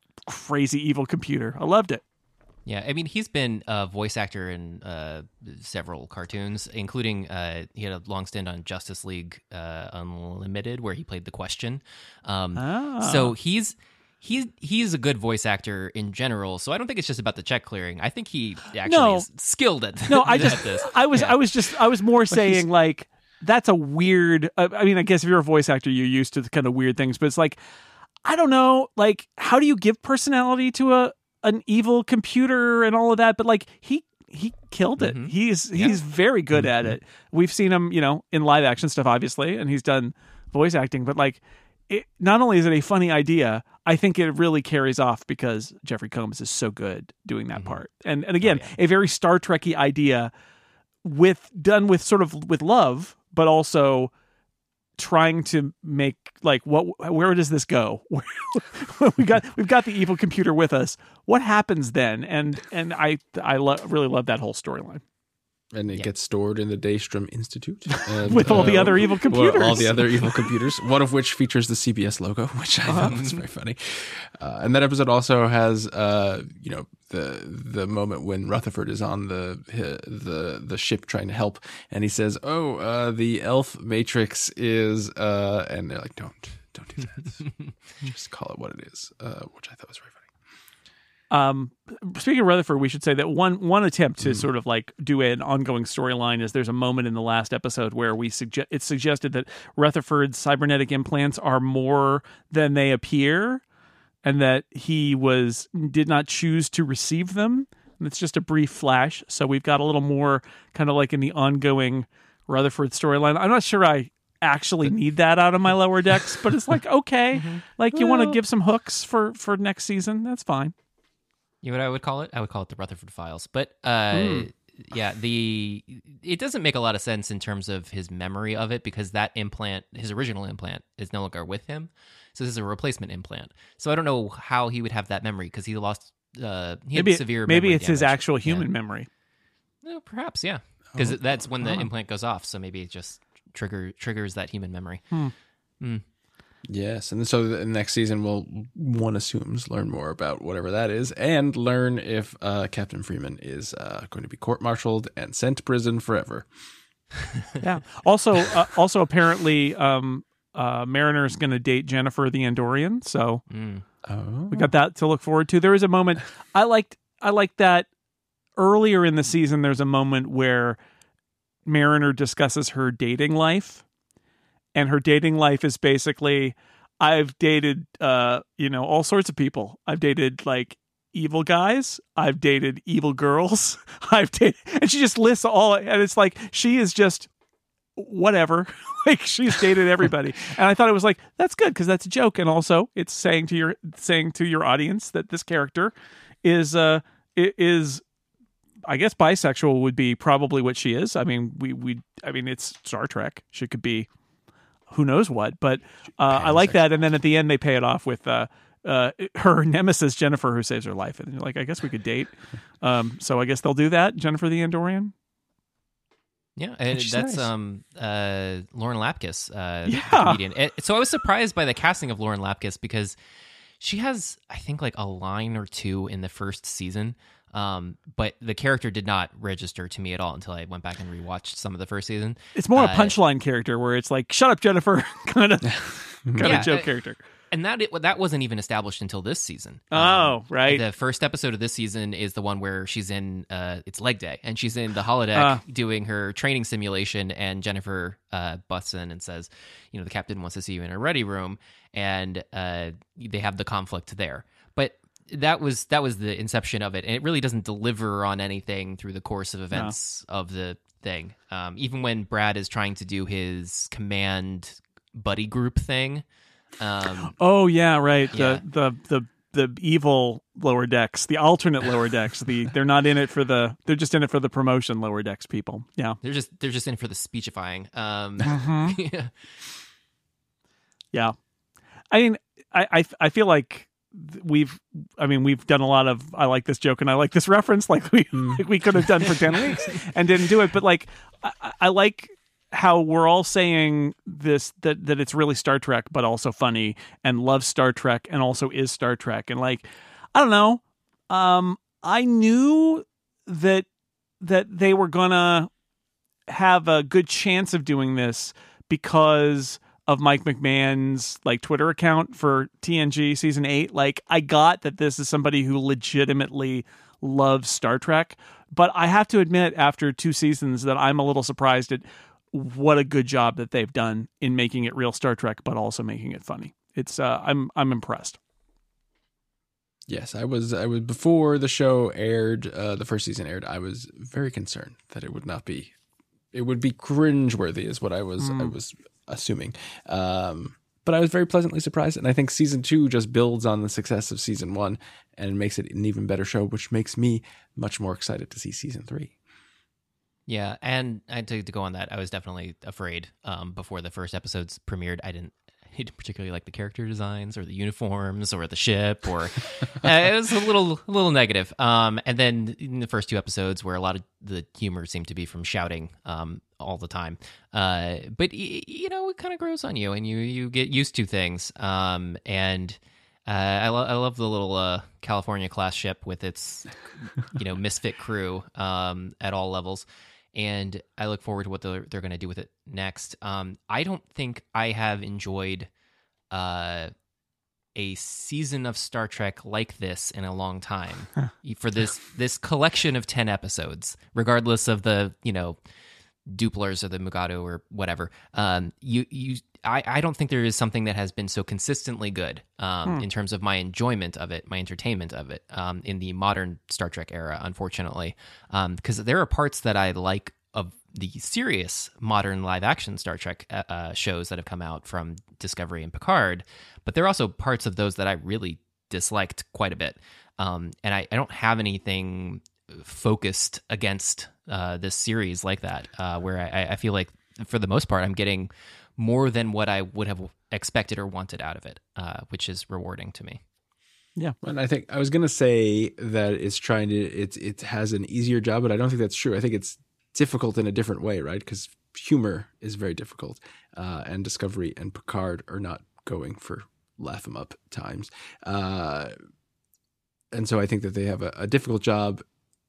crazy evil computer. I loved it. Yeah, I mean, he's been a voice actor in uh, several cartoons, including uh, he had a long stint on Justice League uh, Unlimited, where he played the Question. Um, Ah. So he's. He's he's a good voice actor in general, so I don't think it's just about the check clearing. I think he actually No. is skilled at No, I at just, this. I was, Yeah. I was just, I was more saying like, that's a weird, uh, I mean, I guess if you're a voice actor, you're used to the kind of weird things, but it's like, I don't know, like, how do you give personality to a, an evil computer and all of that? But like, he, he killed it. Mhm. He's, Yeah. he's very good at it. We've seen him, you know, in live action stuff, obviously, and he's done voice acting, but like, it, not only is it a funny idea, I think it really carries off because Jeffrey Combs is so good doing that Mhm. part. And and again, Oh, yeah. a very Star Trek-y idea with done with sort of with love, but also trying to make like what where does this go? we got we've got the evil computer with us. What happens then? And and I I lo- really love that whole storyline. And it Yeah. gets stored in the Daystrom Institute. And, With all the other evil well, computers. all the other evil computers, one of which features the C B S logo, which I thought was very funny. Uh, and that episode also has, uh, you know, the the moment when Rutherford is on the the the ship trying to help, and he says, "Oh, uh, the elf matrix is," uh, and they're like, "Don't, don't do that. Just call it what it is," uh, which I thought was very funny. Um, speaking of Rutherford, we should say that one one attempt to sort of like do an ongoing storyline is there's a moment in the last episode where we suggest it's suggested that Rutherford's cybernetic implants are more than they appear, and that he was did not choose to receive them. And it's just a brief flash, so we've got a little more kind of like in the ongoing Rutherford storyline. I'm not sure I actually need that out of my lower decks, but it's like okay, like you want to Well- give some hooks for for next season, that's fine. You know what I would call it? I would call it the Rutherford Files. But uh, Mm. yeah, the it doesn't make a lot of sense in terms of his memory of it because that implant, his original implant, is no longer with him. So this is a replacement implant. So I don't know how he would have that memory because he lost. Uh, he had maybe severe. maybe memory it's his damage. actual Yeah. human memory. No, perhaps, yeah, because Oh. that's when the Oh. implant goes off. So maybe it just trigger triggers that human memory. Hmm. Mm. Yes, and so the next season we'll, one assumes, learn more about whatever that is, and learn if uh, Captain Freeman is uh, going to be court-martialed and sent to prison forever. Yeah. Also, uh, also apparently, um, uh, Mariner's going to date Jennifer the Andorian, so Mm. Oh, we got that to look forward to. There is a moment I liked. I liked that earlier in the season. There's a moment where Mariner discusses her dating life, and her dating life is basically, I've dated, uh, you know, all sorts of people. I've dated like evil guys. I've dated evil girls. I've dated, and she just lists all, and it's like she is just whatever. Like she's dated everybody, and I thought it was like that's good because that's a joke, and also it's saying to your saying to your audience that this character is uh is. I guess bisexual would be probably what she is. I mean, we, we, I mean, it's Star Trek. She could be who knows what, but uh, I like that. And then at the end, they pay it off with uh, uh, her nemesis, Jennifer, who saves her life. And you're like, I guess we could date. Um, so I guess they'll do that. Jennifer the Andorian. Yeah, and She's that's nice. um uh Lauren Lapkus, uh, Yeah. the comedian. It, so I was surprised by the casting of Lauren Lapkus because she has, I think, like a line or two in the first season. Um, but the character did not register to me at all until I went back and rewatched some of the first season. It's more Uh, a punchline character where it's like, shut up, Jennifer, kind of, kind Yeah, of joke uh, character. And that it, that wasn't even established until this season. Oh, right. The first episode of this season is the one where she's in, uh, it's leg day, and she's in the holodeck Ah. doing her training simulation, and Jennifer uh, busts in and says, you know, the captain wants to see you in a ready room, and uh, they have the conflict there. But that was that was the inception of it, and it really doesn't deliver on anything through the course of events of the thing. Um, even when Brad is trying to do his command buddy group thing. Um, Oh yeah, right. Yeah. The, the the the evil lower decks, the alternate lower decks. The they're not in it for the they're just in it for the promotion lower decks people. Yeah. they're just they're just in for the speechifying. Um, yeah. Yeah. I mean, I, I I feel like we've I mean we've done a lot of I like this joke and I like this reference like we like we could have done for ten weeks and didn't do it, but like I, I like how we're all saying this that that it's really Star Trek but also funny and loves Star Trek and also is Star Trek, and like I don't know, um I knew that that they were gonna have a good chance of doing this because of Mike McMahon's like Twitter account for T N G season eight. Like I got that this is somebody who legitimately loves Star Trek, but I have to admit after two seasons that I'm a little surprised at what a good job that they've done in making it real Star Trek, but also making it funny. It's uh, I'm I'm impressed. Yes, I was. I was before the show aired. Uh, the first season aired. I was very concerned that it would not be. It would be cringeworthy, is what I was. I was assuming. Um, but I was very pleasantly surprised, and I think season two just builds on the success of season one and makes it an even better show, which makes me much more excited to see season three. Yeah, and I to, to go on that, I was definitely afraid um, before the first episodes premiered. I didn't, I didn't particularly like the character designs or the uniforms or the ship, or uh, it was a little, a little negative. Um, and then in the first two episodes, where a lot of the humor seemed to be from shouting um, all the time, uh, but y- you know, it kind of grows on you, and you you get used to things. Um, and uh, I, lo- I love the little uh, California class ship with its, you know, misfit crew um, at all levels. And I look forward to what they're, they're going to do with it next. Um, I don't think I have enjoyed uh, a season of Star Trek like this in a long time. For this this collection of ten episodes, regardless of the you know Duplers or the Mugatu or whatever, um, you you I, I don't think there is something that has been so consistently good um, Hmm. in terms of my enjoyment of it, my entertainment of it um, in the modern Star Trek era, unfortunately. Because there are parts that I like of the serious modern live action Star Trek uh, uh, shows that have come out from Discovery and Picard, but there are also parts of those that I really disliked quite a bit. Um, and I, I don't have anything focused against uh, this series like that, uh, where I, I feel like for the most part I'm getting more than what I would have expected or wanted out of it, uh, which is rewarding to me. Yeah. And I think I was going to say that it's trying to, it's, it has an easier job, but I don't think that's true. I think it's difficult in a different way, right? Because humor is very difficult. Uh, and Discovery and Picard are not going for laugh 'em up times. Uh, and so I think that they have a, a difficult job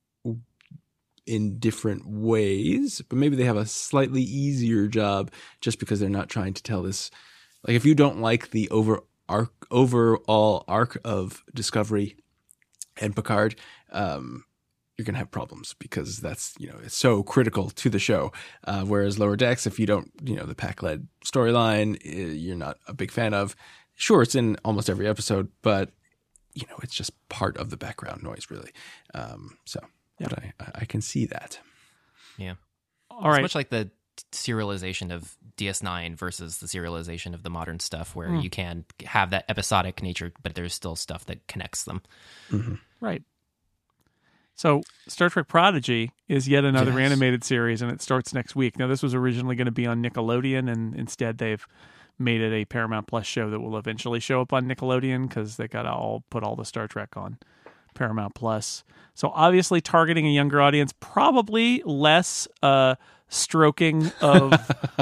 in different ways, but maybe they have a slightly easier job just because they're not trying to tell this. Like if you don't like the over arc, overall arc of Discovery and Picard, um, you're going to have problems because that's, you know, it's so critical to the show. Uh, whereas Lower Decks, if you don't, you know, the Pac-led storyline, you're not a big fan of. Sure, it's in almost every episode, but, you know, it's just part of the background noise, really. Um, so, yeah. But I, I can see that. Yeah. All right. It's much like the serialization of D S nine versus the serialization of the modern stuff, where mm. you can have that episodic nature, but there's still stuff that connects them. Mm-hmm. Right. So Star Trek Prodigy is yet another yes. animated series, and it starts next week. Now, this was originally going to be on Nickelodeon, and instead they've made it a Paramount Plus show that will eventually show up on Nickelodeon because they got to all put all the Star Trek on Paramount Plus. So obviously targeting a younger audience, probably less uh, stroking of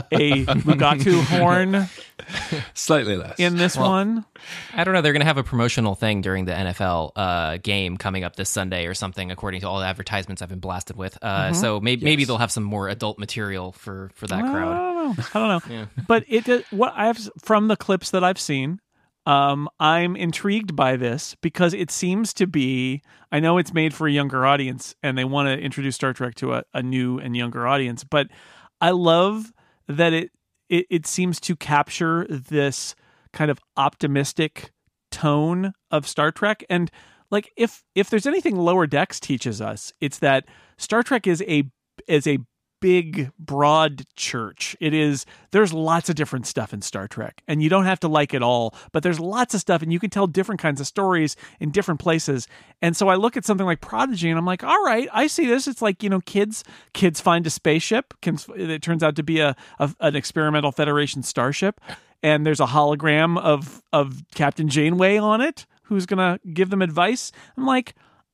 a Mugatu horn. Slightly less. In this well, one. I don't know. They're going to have a promotional thing during the N F L uh, game coming up this Sunday or something, according to all the advertisements I've been blasted with. Uh, mm-hmm. So maybe, yes. maybe they'll have some more adult material for, for that I crowd. I don't know. I don't know. yeah. But it what I've from the clips that I've seen, um, I'm intrigued by this because it seems to be. I know it's made for a younger audience, and they want to introduce Star Trek to a, a new and younger audience. But I love that it, it it seems to capture this kind of optimistic tone of Star Trek. And like if if there's anything Lower Decks teaches us, it's that Star Trek is a is a big, broad church. It is, there's lots of different stuff in Star Trek, and you don't have to like it all, but there's lots of stuff, and you can tell different kinds of stories in different places. And so I look at something like Prodigy, and I'm like, all right, I see this. It's like, you know, kids kids find a spaceship. It turns out to be a, a an experimental Federation starship, and there's a hologram of of Captain Janeway on it, who's going to give them advice. I'm like,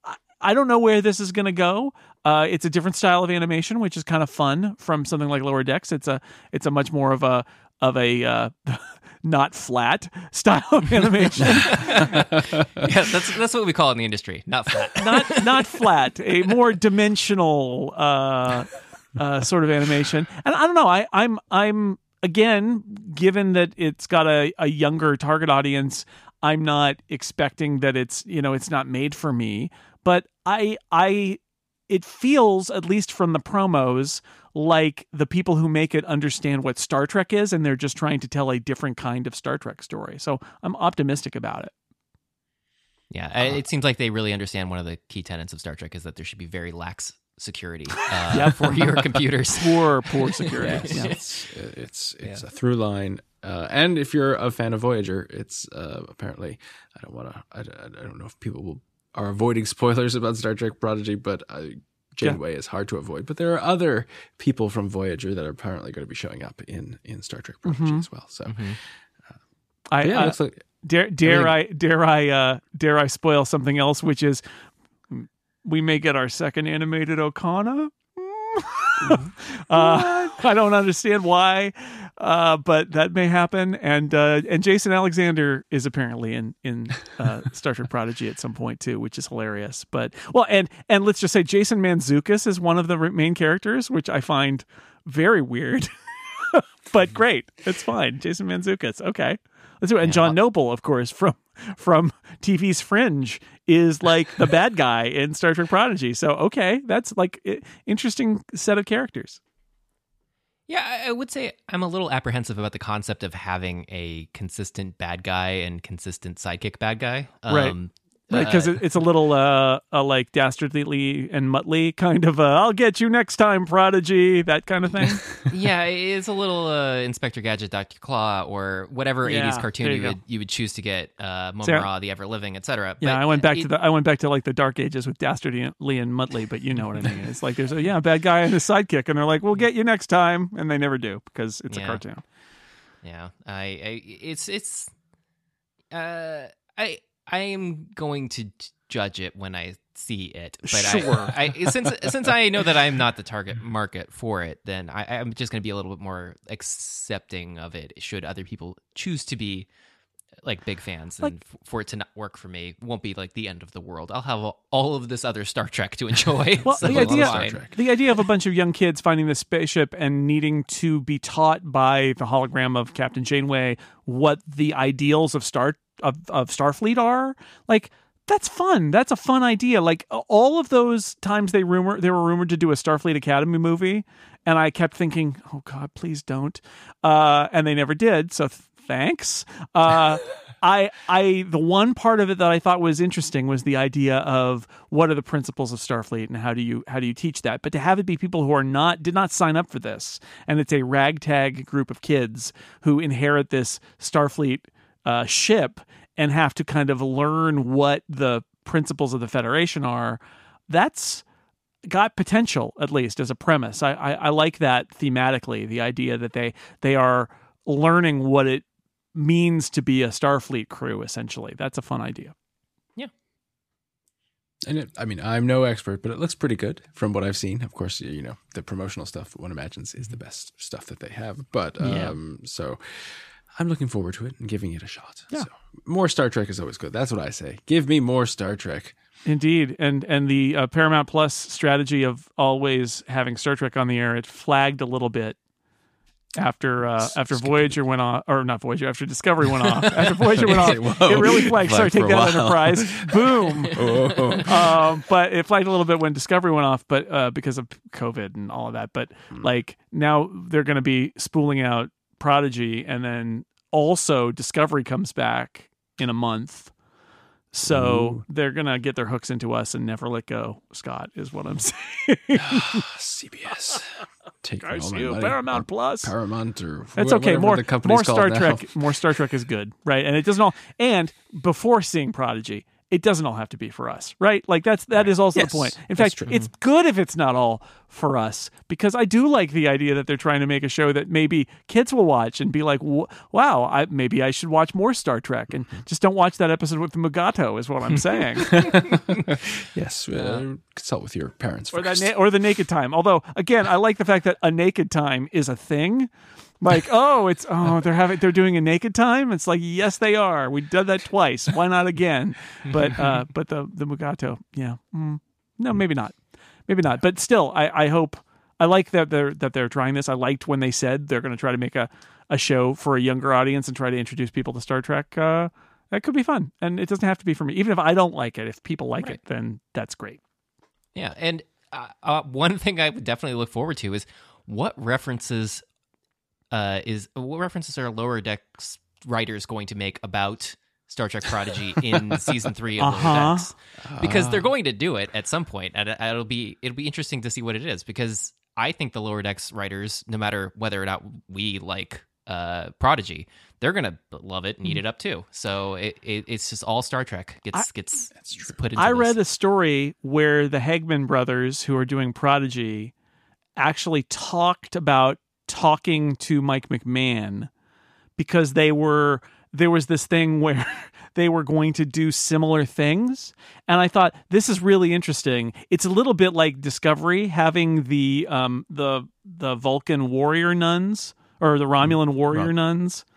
I don't know where this is going to go. Uh, it's a different style of animation, which is kind of fun from something like Lower Decks. It's a it's a much more of a of a uh, not flat style of animation. yeah, that's that's what we call it in the industry, not flat. not not flat, a more dimensional uh, uh, sort of animation. And I don't know. I, I'm I'm again, given that it's got a, a younger target audience, I'm not expecting that it's you know it's not made for me. But I, I, it feels, at least from the promos, like the people who make it understand what Star Trek is, and they're just trying to tell a different kind of Star Trek story. So I'm optimistic about it. Yeah, uh, it seems like they really understand one of the key tenets of Star Trek is that there should be very lax security uh, yeah. for your computers. Poor, poor security. Yes. Yeah. It's it's it's yeah. a through line. Uh, and if you're a fan of Voyager, it's uh, apparently, I don't want to, I, I don't know if people will are avoiding spoilers about Star Trek Prodigy, but uh, Janeway yeah. is hard to avoid. But there are other people from Voyager that are apparently going to be showing up in, in Star Trek Prodigy mm-hmm. as well. So, mm-hmm. uh, I yeah, uh, looks like, dare dare I, mean, I dare I uh, dare I spoil something else, which is we may get our second animated Okana. uh, I don't understand why, uh, but that may happen. And uh, and Jason Alexander is apparently in in uh, Star Trek Prodigy at some point too, which is hilarious. But well, and and let's just say Jason Mantzoukas is one of the main characters, which I find very weird, but great. It's fine. Jason Mantzoukas, okay. Let's do it. And John Noble, of course, from from T V's Fringe, is like the bad guy in Star Trek Prodigy. So, okay, that's like I- interesting set of characters. Yeah, I would say I'm a little apprehensive about the concept of having a consistent bad guy and consistent sidekick bad guy. Right. Um, Right, because uh, it's a little uh, uh, like Dastardly and Muttley kind of, uh, I'll get you next time, Prodigy, that kind of thing. Yeah, it's a little uh, Inspector Gadget, Doctor Claw, or whatever yeah, eighties cartoon you, you would you would choose to get, uh, Momura, the Ever Living, et cetera. Yeah, but I went back it, to the I went back to like the Dark Ages with Dastardly and Muttley, but you know what I mean. It's like there's a yeah bad guy and a sidekick, and they're like, we'll get you next time, and they never do because it's yeah. a cartoon. Yeah, I, I it's it's uh I I am going to judge it when I see it, but sure. I, I since since I know that I'm not the target market for it, then I, I'm just going to be a little bit more accepting of it. Should other people choose to be like big fans, and like, for it to not work for me, won't be like the end of the world. I'll have all of this other Star Trek to enjoy. Well, so the idea, the idea of a bunch of young kids finding this spaceship and needing to be taught by the hologram of Captain Janeway what the ideals of Star of, of Starfleet are, like That's fun. That's a fun idea. Like all of those times they rumor they were rumored to do a Starfleet Academy movie, and I kept thinking, "Oh God, please don't," uh, and they never did. So th- thanks. Uh, I, I, the one part of it that I thought was interesting was the idea of what are the principles of Starfleet and how do you how do you teach that? But to have it be people who are not did not sign up for this, and it's a ragtag group of kids who inherit this Starfleet uh, ship and have to kind of learn what the principles of the Federation are. That's got potential, at least as a premise. I, I, I like that thematically. The idea that they they are learning what it means to be a Starfleet crew, essentially. That's a fun idea. Yeah. And it, I mean, I'm no expert, but it looks pretty good from what I've seen. Of course, you know, the promotional stuff, one imagines, is the best stuff that they have. But Yeah. um, so I'm looking forward to it and giving it a shot. Yeah. So more Star Trek is always good. That's what I say. Give me more Star Trek. Indeed. And and the uh, Paramount Plus strategy of always having Star Trek on the air, it flagged a little bit after uh, after Voyager went off, or not Voyager, after Discovery went off. After Voyager went off, Whoa. it really flagged. Sorry, Flagged take for a that, while. Enterprise. Boom. Oh. um, but it flagged a little bit when Discovery went off, but uh, because of COVID and all of that. But like now they're going to be spooling out Prodigy, and then also Discovery comes back in a month. So Ooh. they're going to get their hooks into us and never let go, Scott, is what I'm saying. C B S. Take I all see my you, money. Paramount Or Plus. Paramount or That's wh- okay. whatever More, the company's more called Star now. Trek. More Star Trek is good, right? And it doesn't all. And before seeing Prodigy, it doesn't all have to be for us, right? Like that's that is also Yes, the point. In that's fact, true. it's good if it's not all for us, because I do like the idea that they're trying to make a show that maybe kids will watch and be like, "Wow, I maybe I should watch more Star Trek," and just don't watch that episode with the Mugato. Is what I'm saying. Yes. Uh, consult with your parents Or that, first. na- or the naked time. Although, again, I like the fact that a naked time is a thing. Like, oh, it's oh, they're having they're doing a naked time. It's like, yes, they are. We did that twice. Why not again? But uh, but the the Mugato, yeah, mm, no, maybe not, maybe not. But still, I, I hope I like that they're that they're trying this. I liked when they said they're going to try to make a, a show for a younger audience and try to introduce people to Star Trek. Uh, that could be fun, and it doesn't have to be for me. Even if I don't like it, if people like Right. it, then that's great. Yeah, and uh, uh, one thing I would definitely look forward to is what references uh, is what references are Lower Decks writers going to make about Star Trek Prodigy in season three of Uh-huh. Lower Decks, because they're going to do it at some point, and it- it'll be it'll be interesting to see what it is. Because I think the Lower Decks writers, no matter whether or not we like uh, Prodigy, they're gonna love it and eat it up too. So it, it it's just all Star Trek gets gets put into. I this. read a story where the Hegman brothers, who are doing Prodigy, actually talked about talking to Mike McMahon because they were there was this thing where they were going to do similar things, and I thought this is really interesting. It's a little bit like Discovery having the um the the Vulcan warrior nuns or the Romulan warrior Right. nuns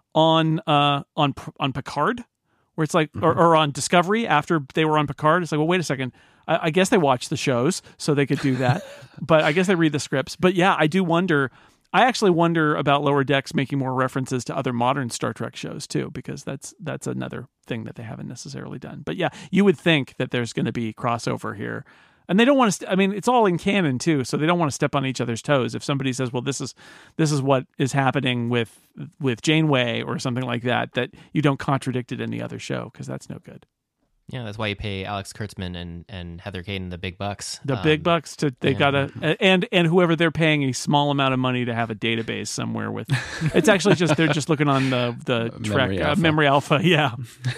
on uh on on Picard, where it's like, or, or on Discovery after they were on Picard. It's like, well, wait a second. I, I guess they watched the shows so they could do that, but I guess they read the scripts. But yeah, I do wonder. I actually wonder about Lower Decks making more references to other modern Star Trek shows too, because that's that's another thing that they haven't necessarily done. But yeah, you would think that there's going to be crossover here. And they don't want to. St- I mean, it's all in canon too, so they don't want to step on each other's toes. If somebody says, "Well, this is this is what is happening with with Janeway" or something like that, that you don't contradict it in the other show, because that's no good. Yeah, that's why you pay Alex Kurtzman and, and Heather Caden the big bucks. The Um, big bucks to they yeah. gotta and and whoever they're paying a small amount of money to have a database somewhere with. It's actually just they're just looking on the the Memory Trek uh, Alpha. Memory Alpha. Yeah.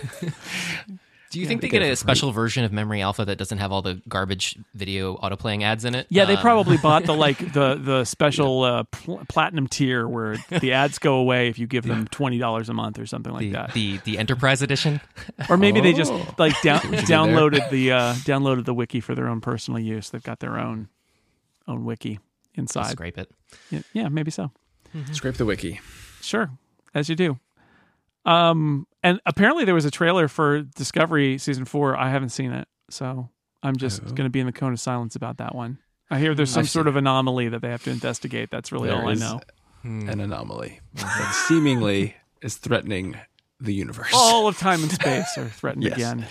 Do you think they they get get it a for special version of Memory Alpha that doesn't have all the garbage video autoplaying ads in it? Yeah, they Um, probably bought the like the the special uh, pl- platinum tier where the ads go away if you give them twenty dollars a month or something like the, that. the the Enterprise edition. Or maybe they just Oh. like down, what you did downloaded the uh, downloaded the wiki for their own personal use. They've got their own own wiki inside. Scrape it. Yeah, yeah, maybe so. Scrape the wiki. Sure, as you do. Um, and apparently there was a trailer for Discovery season four. I haven't seen it, so I'm just Oh. going to be in the cone of silence about that one. I hear there's some I've sort seen of anomaly that they have to investigate. That's really There all I is know. An anomaly that seemingly is threatening the universe. All of time and space are threatened Yes. again.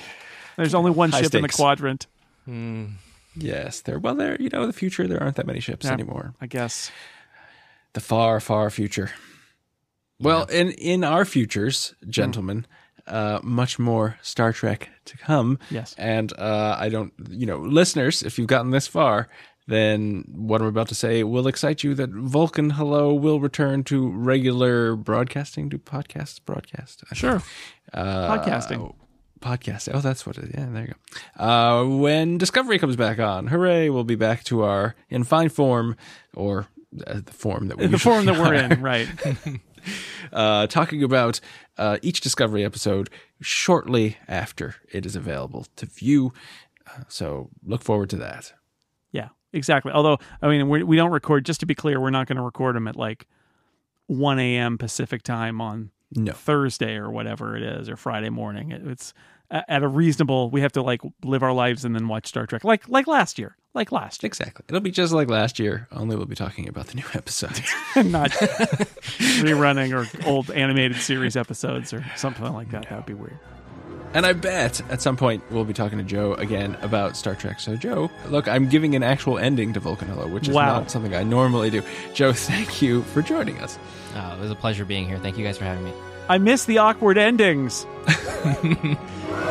There's only one High ship in the stakes. quadrant. Yes, there. Well, there. You know, the future. There aren't that many ships Yeah, anymore. I guess. The far, far future. Well, in in our futures, gentlemen, uh, much more Star Trek to come. Yes. And uh, I don't, you know, listeners, if you've gotten this far, then what I'm about to say will excite you that Vulcan Hello will return to regular broadcasting. Do podcasts broadcast? Sure. Uh, Podcasting. Podcast. Oh, that's what it is. Yeah, there you go. Uh, when Discovery comes back on, hooray, we'll be back to our in fine form, or uh, the form that we The form that we're are. in, right. Uh, talking about uh, each Discovery episode shortly after it is available to view. Uh, so look forward to that. Yeah, exactly. Although, I mean, we we don't record, just to be clear, we're not going to record them at like one a.m. Pacific time on No. Thursday or whatever it is, or Friday morning. It, it's a- at a reasonable, we have to like live our lives and then watch Star Trek. Like like last year. Like last year. Exactly. It'll be just like last year, only we'll be talking about the new episodes. Not rerunning or old animated series episodes or something like that. That would be weird. And I bet at some point we'll be talking to Joe again about Star Trek. So, Joe, look, I'm giving an actual ending to Vulcan Hello, which is Wow. not something I normally do. Joe, thank you for joining us. Oh, it was a pleasure being here. Thank you guys for having me. I miss the awkward endings.